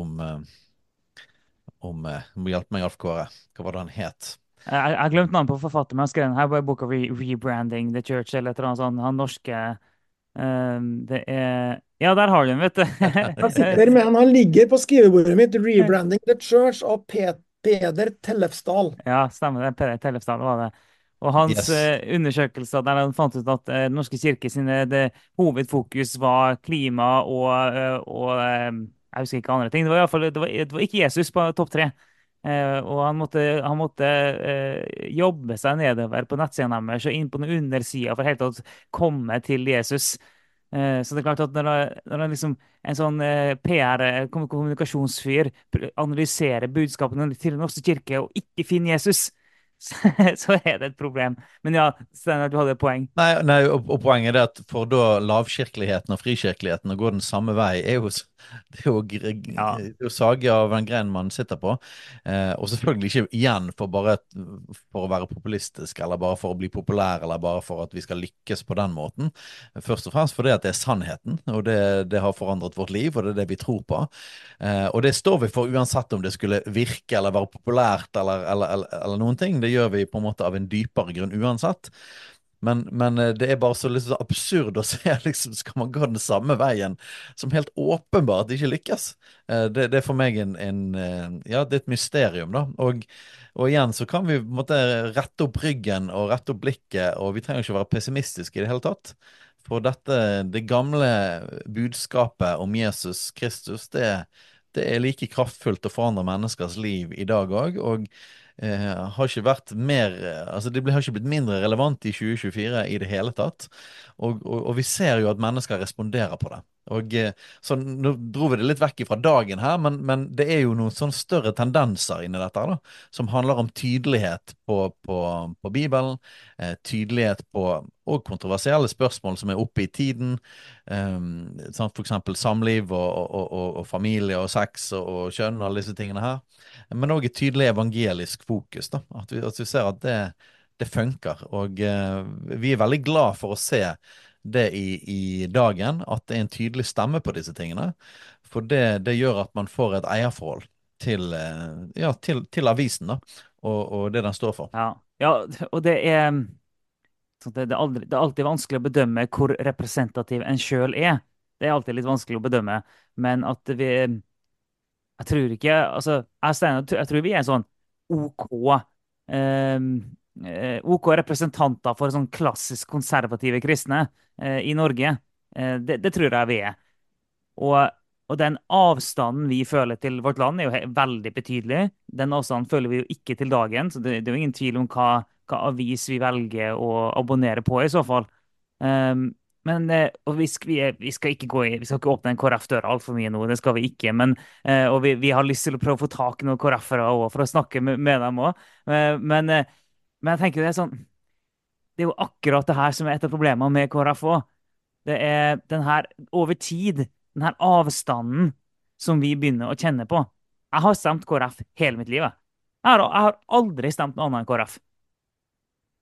om hjelp meg, Alf Kåre. Hva var det han het? Jeg har glemt navnet på forfatteren, men han skrev den her var boka Rebranding the Church, eller et eller annet sånt. Han norske det er Ja, der har du den, vet Jeg sitter med han, han ligger på skrivebordet mitt, 'Rebranding the Church' av Peder Tellefsdal. Ja, stemmer det. Peder Tellefsdal var det. Og hans Yes. undersøkelser der han fant ut at Den norske kirke sine hovedfokus var klima jeg husker ikke andre ting. Det var i hvert fall, det var ikke Jesus på topp tre. Og han måtte jobbe seg nedover på nettsiden deres og inn på den undersida for helt å komme til Jesus. Så det er klart at når liksom en sånn kommunikasjonsfyr analyserer budskapene til Den norske kirke og ikke finner Jesus, så er det et problem. Men ja, Steinar, du hadde et poeng. Nei, og poenget er det at for da lavkirkeligheten og frikirkeligheten å gå den samme vei, Ja. det er jo sage av den grenen man sitter på. Og selvfølgelig ikke igjen for å være populistisk, eller bare for å bli populær, eller bare for at vi skal lykkes på den måten. Først og fremst fordi at det er sannheten, og det har forandret vårt liv, og det er det vi tror på. Og det står vi for uansett om det skulle virke eller være populært eller noen ting. Det gjør vi på en måte av en dypere grunn uansett. Men det er bare så liksom absurd å se, liksom, skal man gå den samme veien som helt åpenbart ikke lykkes? Det er for meg ja, det er et mysterium, da. Og igjen så kan vi på en måte rette opp ryggen og rette opp blikket, og vi trenger ikke å være pessimistiske i det hele tatt. For det gamle budskapet om Jesus Kristus, det er like kraftfullt å forandre menneskers liv i dag òg. Og har ikke vært mer altså har ikke blitt mindre relevant i 2024 i det hele tatt. Og vi ser jo at mennesker responderer på det. Og så nå dro vi det litt vekk fra dagen her, men det er jo noen sånn større tendenser inni dette her, da, som handler om tydelighet på Bibelen, tydelighet på og kontroversielle spørsmål som er oppe i tiden, sånn for eksempel samliv og familie og sex og kjønn og alle disse tingene her. Men òg et tydelig evangelisk fokus, da. At vi ser at det funker. Og vi er veldig glad for å se det i dagen, at det er en tydelig stemme på disse tingene. For det gjør at man får et eierforhold til avisen, da, og det den står for. Ja. Ja, og det er sånn at det er alltid vanskelig å bedømme hvor representativ en sjøl er. Det er alltid litt vanskelig å bedømme. Men at vi Jeg tror ikke altså, Steinar, jeg tror vi er sånn OK OK representanter for sånn klassisk konservative kristne i Norge. Det tror jeg vi er. Og, og den avstanden vi føler til vårt land, er jo veldig betydelig. Den avstanden føler vi jo ikke til dagen, så det er jo ingen tvil om hva avis vi velger å abonnere på, i så fall. Og vi skal ikke vi skal ikke åpne en KrF-dør altfor mye nå, det skal vi ikke. Og vi har lyst til å prøve å få tak i noen KrF-ere også, for å snakke med dem òg. Men jeg tenker det er sånn Det er jo akkurat det her som er et av problemene med KrF òg. Det er den her over tid, den her avstanden som vi begynner å kjenne på. Jeg har stemt KrF hele mitt liv. Jeg har aldri stemt noe annet enn KrF.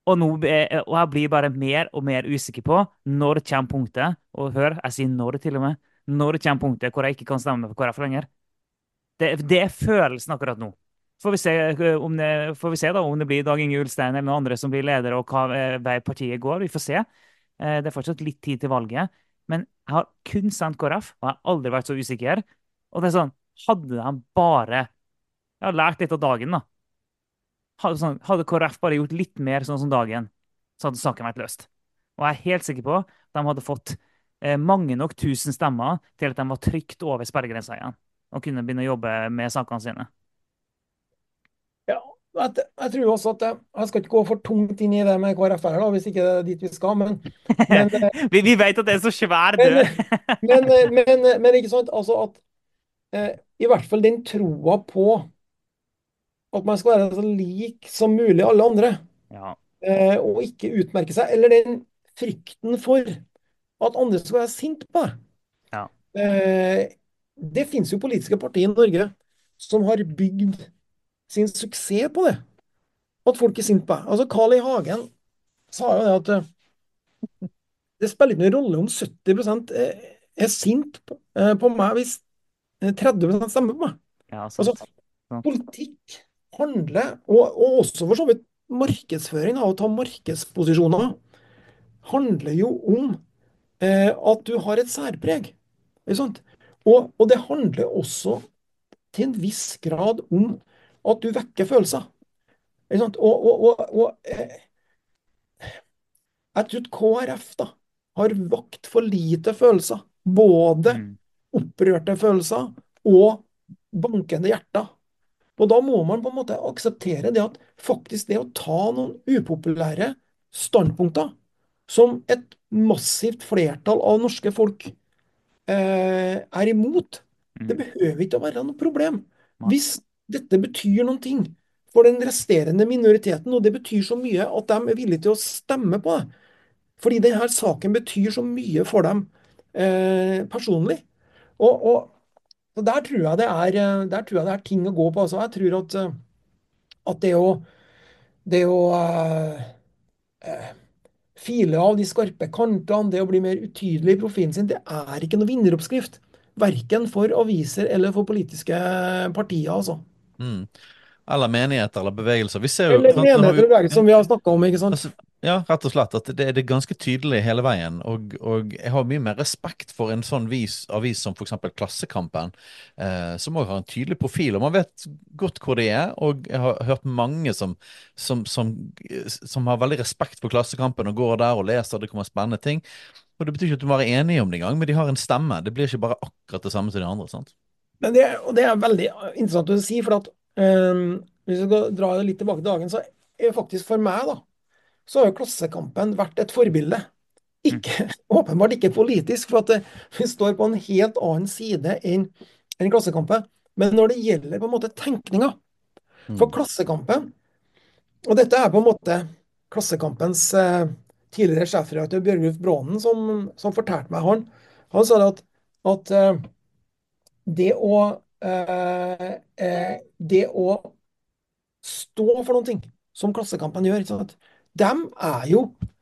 Og jeg blir bare mer og mer usikker på når kommer punktet, og hør, jeg sier når til og med, når kommer punktet hvor jeg ikke kan stemme på KrF lenger. Det er følelsen akkurat nå. Får vi se da om det blir Dag Inge Ulstein eller noen andre som blir leder, og hva vei partiet går. Vi får se. Det er fortsatt litt tid til valget. Men jeg har kun sendt KrF, og jeg har aldri vært så usikker. Og det er sånn, hadde de bare Jeg har lært litt av dagen, da. Hadde KrF bare gjort litt mer sånn som dagen, så hadde saken vært løst. Og jeg er helt sikker på at de hadde fått mange nok tusen stemmer til at de var trygt over sperregrensa igjen, og kunne begynne å jobbe med sakene sine. Ja, jeg tror også at jeg skal ikke gå for tungt inn i det med KrF her, da, hvis ikke det er dit vi skal. Men, Vi vet at det er så svær men, død. men ikke sant? Altså at i hvert fall den troa på at man skal være så lik som mulig alle andre, Ja, og ikke utmerke seg, eller den frykten for at andre skal være sint på deg. ja, Det finnes jo politiske partier i Norge som har bygd sin suksess på det. At folk er sint på deg. Altså Carl I. Hagen sa jo det at det spiller ikke noen rolle om 70% er sint på meg hvis 30% stemmer på meg. ja, Altså, sant. Sant. politikk handler, og også for så vidt markedsføring av å ta markedsposisjoner, handler jo om at du har et særpreg. Ikke sant? Og det handler også til en viss grad om at du vekker følelser. Ikke sant? Jeg tror KrF da har vakt for lite følelser. Både Mm. opprørte følelser og bankende hjerter. Og da må man på en måte akseptere det at faktisk det å ta noen upopulære standpunkter som et massivt flertall av norske folk er imot, det Mm. behøver ikke å være noe problem. Nei. Hvis dette betyr noen ting for den resterende minoriteten, og det betyr så mye at de er villige til å stemme på det, fordi denne saken betyr så mye for dem personlig. Og der tror jeg det er ting å gå på. Altså, jeg tror at det å file av de skarpe kantene, det å bli mer utydelig i profilen sin, det er ikke noe vinneroppskrift. Verken for aviser eller for politiske partier, altså. Mm. Eller menigheter eller bevegelser. Vi ser jo, Eller sant, nå har menigheter vi, og bevegelser, ja, som vi har snakka om, ikke sant? altså, ja, rett og slett at det er ganske tydelig hele veien. Og jeg har mye mer respekt for en sånn avis som for eksempel Klassekampen, som også har en tydelig profil, og man vet godt hvor de er. Og jeg har hørt mange som har veldig respekt for Klassekampen og går der og leser, det kommer spennende ting. Og det betyr ikke at du må være enig om det engang, men de har en stemme. Det blir ikke bare akkurat det samme som de andre, sant? Men det er veldig interessant å si, for at hvis vi skal dra det litt tilbake til dagen, så er faktisk for meg, da, så har jo Klassekampen vært et forbilde. Mm. Ikke, åpenbart ikke politisk, for at vi står på en helt annen side enn Klassekampen. Men når det gjelder på en måte tenkninga, for Mm. Klassekampen, og dette er på en måte Klassekampens tidligere sjefredaktør Bjørgulf Brånen som fortalte meg, han sa det at det det å stå for noen ting, som Klassekampen gjør, ikke sant? Dem er jo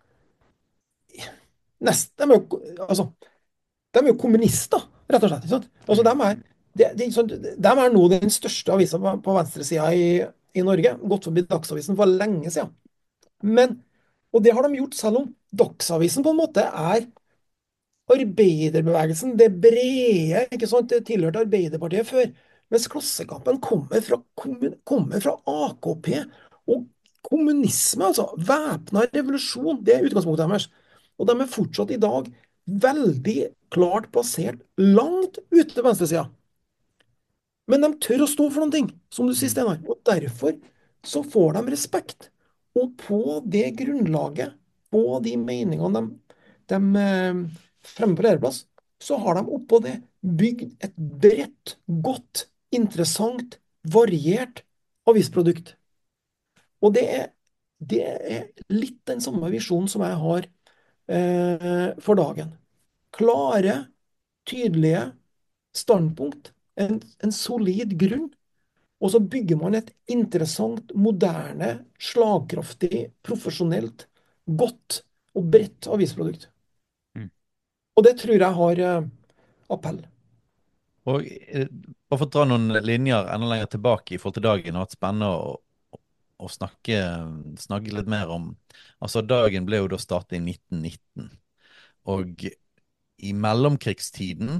de er jo, altså, de er jo kommunister, rett og slett. Ikke sant? Altså, Mm. ikke sant? De er nå den største avisa på venstresida i Norge. Gått forbi Dagsavisen for lenge siden. Men, og det har de gjort selv om Dagsavisen på en måte er arbeiderbevegelsen, det brede, ikke sant? Det tilhørte Arbeiderpartiet før. Mens Klassekampen kommer fra AKP og kommunisme, altså. Væpna revolusjon, det er utgangspunktet deres. Og de er fortsatt i dag veldig klart plassert langt ute til venstresida. Men de tør å stå for noen ting, som du sier, Mm. Steinar. Og derfor så får de respekt. Og på det grunnlaget, på de meningene de fremmer på læreplass, så har de oppå det bygd et bredt, godt, interessant, variert avisprodukt. Og det er litt den samme visjonen som jeg har for dagen. Klare, tydelige standpunkt. En solid grunn. Og så bygger man et interessant, moderne, slagkraftig, profesjonelt, godt og bredt avisprodukt. Mm. Og det tror jeg har appell. Og bare for å dra noen linjer enda lenger tilbake i forhold til dagen, og vært spennende å snakke litt mer om. Altså, dagen ble jo da startet i 1919, og i mellomkrigstiden,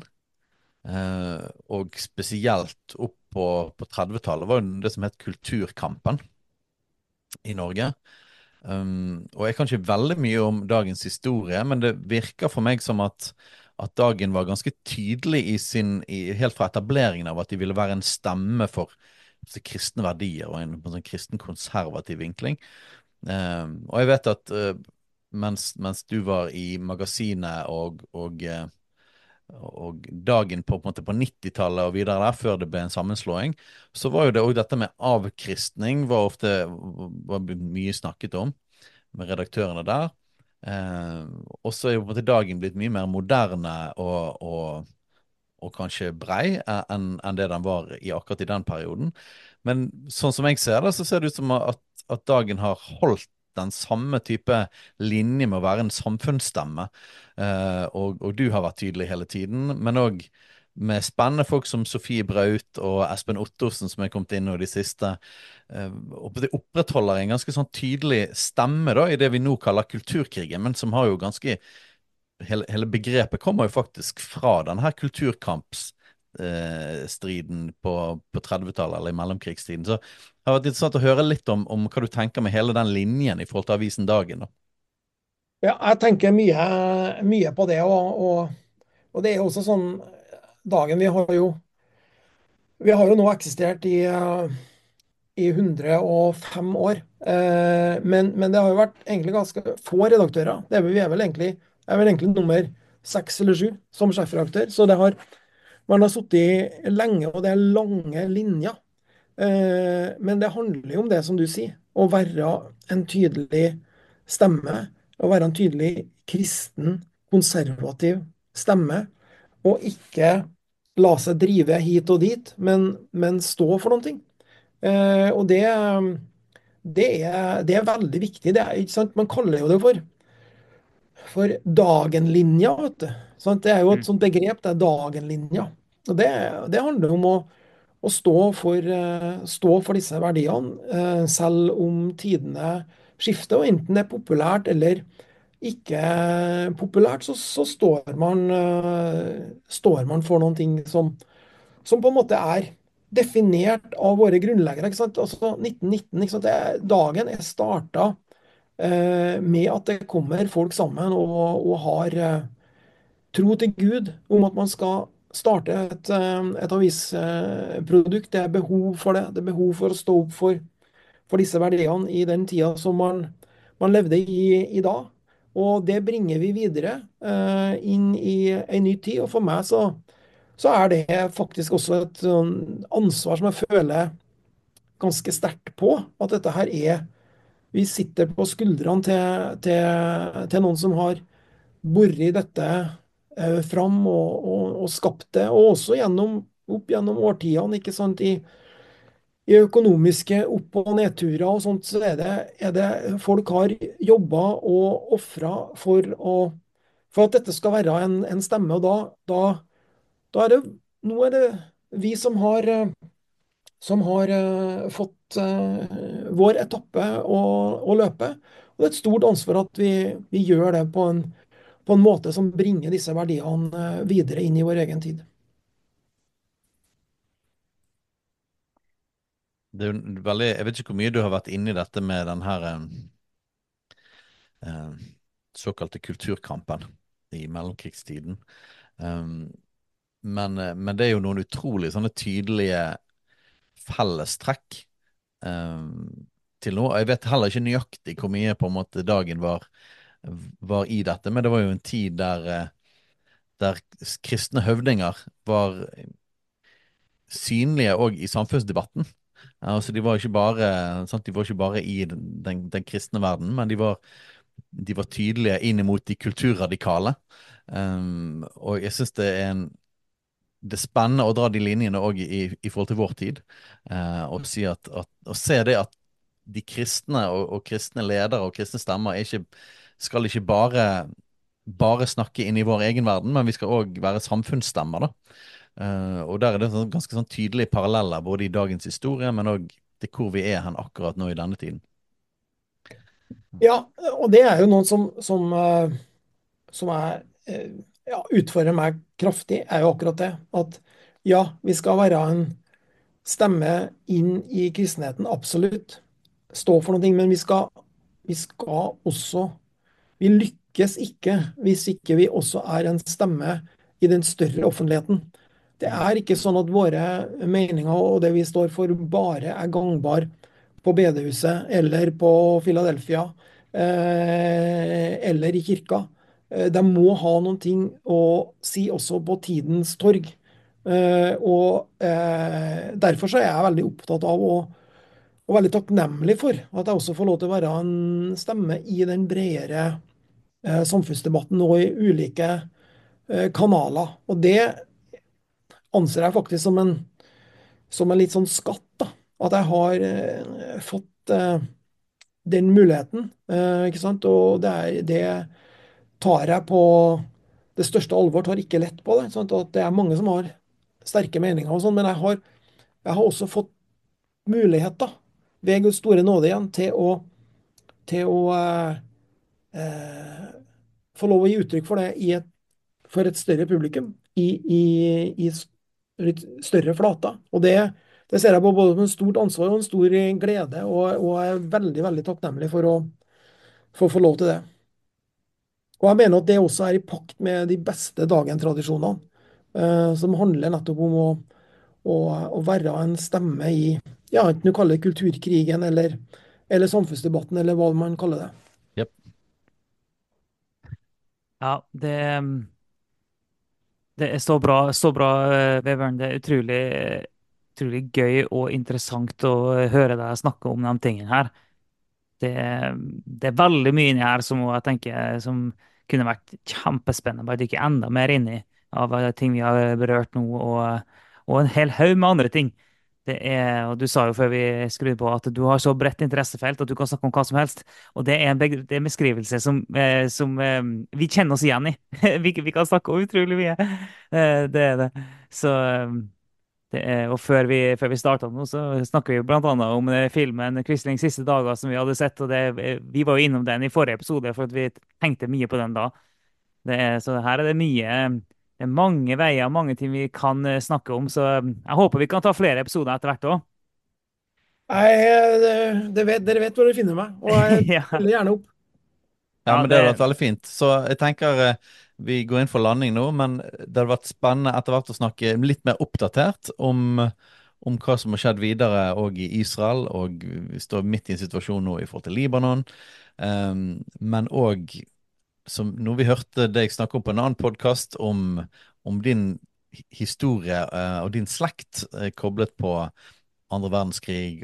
og spesielt opp på 30-tallet, var jo det som het Kulturkampen i Norge. Og jeg kan ikke veldig mye om dagens historie, men det virker for meg som at dagen var ganske tydelig helt fra etableringen av at de ville være en stemme for kristne verdier og en sånn kristen konservativ vinkling. Og jeg vet at mens du var i magasinet og dagen på en måte på 90-tallet og videre der, før det ble en sammenslåing, så var jo det òg dette med avkristning var mye snakket om med redaktørene der. Og så er jo på en måte dagen blitt mye mer moderne og kanskje brei enn det den var akkurat i den perioden. Men sånn som jeg ser det, så ser det ut som at dagen har holdt den samme type linje med å være en samfunnsstemme. Og du har vært tydelig hele tiden, men òg med spennende folk som Sofie Braut og Espen Ottosen, som er kommet inn nå i de siste. Og det opprettholder en ganske sånn tydelig stemme da, i det vi nå kaller kulturkrigen, men som har jo ganske hele begrepet kommer jo faktisk fra denne her kulturkampsstriden på 30-tallet, eller i mellomkrigstiden. Så det har vært interessant å høre litt om hva du tenker med hele den linjen i forhold til avisen Dagen, da. Ja, jeg tenker mye på det, og det er jo også sånn dagen vi har jo nå eksistert i 105 år. Men det har jo vært egentlig ganske få redaktører. Jeg er vel egentlig nummer 6 eller 7 som sjefredaktør. Så man har sittet lenge, og det er lange linjer. Men det handler jo om det som du sier, å være en tydelig stemme. Å være en tydelig kristen, konservativ stemme. Og ikke la seg drive hit og dit, men stå for noen ting. Og det er veldig viktig. Det er, ikke sant? Man kaller jo det for dagenlinja, vet du. Sant? Det er jo et Mm. sånt begrep, det er dagenlinja. Og det handler om å stå for disse verdiene, selv om tidene skifter. Og enten det er populært eller ikke populært, så står man for noen ting som på en måte er definert av våre grunnleggere. Ikke sant? Altså 1919, ikke sant? Dagen er starta med at det kommer folk sammen og har tro til Gud om at man skal starte et avisprodukt. Det er behov for det. Det er behov for å stå opp for disse verdiene i den tida som man levde i da. Og det bringer vi videre inn i en ny tid. Og for meg så er det faktisk også et ansvar som jeg føler ganske sterkt på. At dette her vi sitter på skuldrene til noen som har boret dette fram og skapt det. Og også opp gjennom årtidene, ikke sant, i økonomiske opp- og nedturer og sånt, så er det folk har jobba og ofra for at dette skal være en stemme. Og da nå er det vi som har fått vår etappe å løpe. Og det er et stort ansvar at vi gjør det på en måte som bringer disse verdiene videre inn i vår egen tid. Det er jo veldig, jeg vet ikke hvor mye du har vært inne i dette med den her eh, såkalte kulturkampen i mellomkrigstiden. Um, men det er jo noen utrolig sånne tydelige fellestrekk til noe. Jeg vet heller ikke nøyaktig hvor mye på en måte dagen var i dette, men det var jo en tid der kristne høvdinger var synlige òg i samfunnsdebatten. Altså, de var ikke bare i den kristne verden, men de var tydelige inn mot de kulturradikale. Og jeg syns det er spennende å dra de linjene òg i forhold til vår tid. Og si og se det at de kristne og kristne ledere og kristne stemmer skal ikke bare snakke inn i vår egen verden, men vi skal òg være samfunnsstemmer, da. Og der er det ganske sånn tydelige paralleller både i dagens historie, men òg til hvor vi er hen akkurat nå i denne tiden. Ja, og det er jo noe som er, ja, utfordrer meg kraftig, er jo akkurat det. At ja, vi skal være en stemme inn i kristenheten, absolutt. Stå for noe, men vi skal også Vi lykkes ikke hvis ikke vi også er en stemme i den større offentligheten. Det er ikke sånn at våre meninger og det vi står for, bare er gangbar på bedehuset eller på Philadelphia eller i kirka. De må ha noen ting å si også på tidens torg. Derfor så er jeg veldig opptatt av og veldig takknemlig for at jeg også får lov til å være en stemme i den bredere samfunnsdebatten og i ulike kanaler. Og det anser jeg faktisk som en litt sånn skatt, da. At jeg har fått den muligheten, ikke sant? Og det tar jeg på det største alvor, tar ikke lett på det. Sant? Og at det er mange som har sterke meninger og sånn, men jeg har også fått muligheter ved Guds store nåde igjen til å eh, få lov å gi uttrykk for det for et større publikum i litt større flater. Og det ser jeg på både som en stort ansvar og en stor glede, og jeg er veldig, veldig takknemlig for å få lov til det. Og jeg mener at det også er i pakt med de beste Dagen-tradisjonene, som handler nettopp om å være en stemme i, ja, enten du kaller det kulturkrigen eller samfunnsdebatten, eller hva man kaller det. Yep. Ja, det er så bra, Vebjørn. Det er utrolig gøy og interessant å høre deg snakke om de tingene her. Det er veldig mye inni her som jeg tenker som kunne vært kjempespennende bare dykke enda mer inn i av ting vi har berørt nå, og en hel haug med andre ting. Og du sa jo før vi skrudde på at du har så bredt interessefelt at du kan snakke om hva som helst. Og det er det er en beskrivelse som vi kjenner oss igjen i. Vi kan snakke om utrolig mye. Det er det. Så og før vi starta nå, så snakker vi blant annet om filmen 'Quislings siste dager', som vi hadde sett. Og vi var jo innom den i forrige episode, for at vi tenkte mye på den da. Så her er det mye. Det er mange veier, mange ting vi kan snakke om. Så jeg håper vi kan ta flere episoder etter hvert òg. Dere vet hvor dere finner meg, og jeg Ja, stiller gjerne opp. Ja, ja, men det hadde vært veldig fint. Så jeg tenker vi går inn for landing nå, men det hadde vært spennende etter hvert å snakke litt mer oppdatert om hva som har skjedd videre og i Israel, og vi står midt i en situasjon nå i forhold til Libanon. Men òg, som når vi hørte deg snakke om på en annen podkast, om din historie og din slekt koblet på andre verdenskrig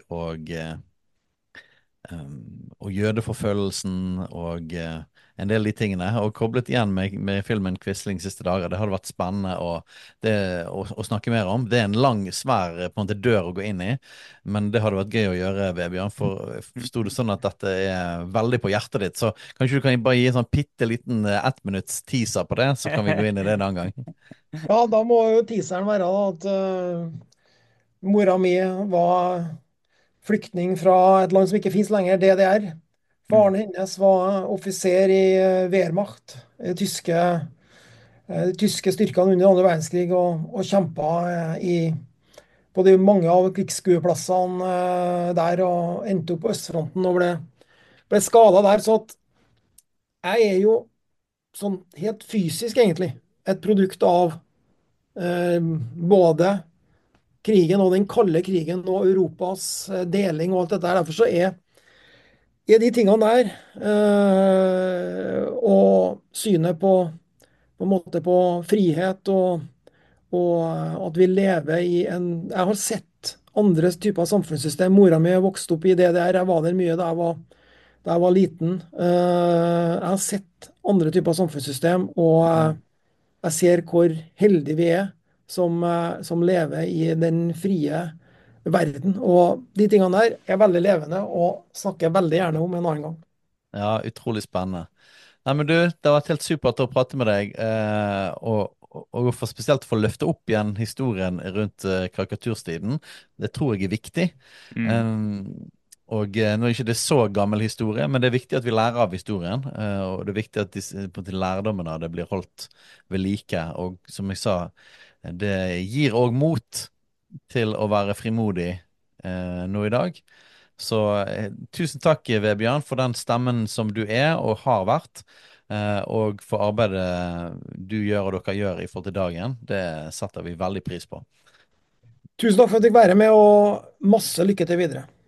og jødeforfølgelsen og en del av de tingene, og koblet igjen med filmen 'Quisling siste dager'. Det hadde vært spennende å snakke mer om. Det er en lang, svær på en måte dør å gå inn i, men det hadde vært gøy å gjøre, Vebjørn. For forsto det sånn at dette er veldig på hjertet ditt, så kanskje du kan bare gi en sånn bitte liten ettminutts teaser på det, så kan vi gå inn i det en annen gang. Ja, da må jo teaseren være da, at mora mi var flyktning fra et land som ikke finnes lenger, DDR. Mm. Faren hennes var offiser i Wehrmacht, de tyske styrkene under andre verdenskrig, og kjempa på de mange av krigsskueplassene der, og endte opp på østfronten og ble skada der. Så at jeg er jo sånn helt fysisk, egentlig, et produkt av både krigen og den kalde krigen og Europas deling og alt dette der. Derfor så er de tingene der, og synet på en måte på frihet og at vi lever i Jeg har sett andre typer samfunnssystem. Mora mi vokste opp i DDR. Jeg var der mye da jeg var liten. Jeg har sett andre typer samfunnssystem, og jeg ser hvor heldige vi er som lever i den frie verden. Og de tingene der er veldig levende og snakker veldig gjerne om en annen gang. Ja, utrolig spennende. Nei, men du, det har vært helt supert å prate med deg, og for spesielt få løfte opp igjen historien rundt karikaturstiden. Det tror jeg er viktig. Mm. Nå er ikke det så gammel historie, men det er viktig at vi lærer av historien. Og det er viktig at på en måte lærdommen av det blir holdt ved like. Og som jeg sa, det gir òg mot til å være frimodig nå i dag. Så tusen takk, Vebjørn, for den stemmen som du er og har vært. Og for arbeidet du gjør og dere gjør i forhold til dagen. Det setter vi veldig pris på. Tusen takk for at jeg fikk være med, og masse lykke til videre.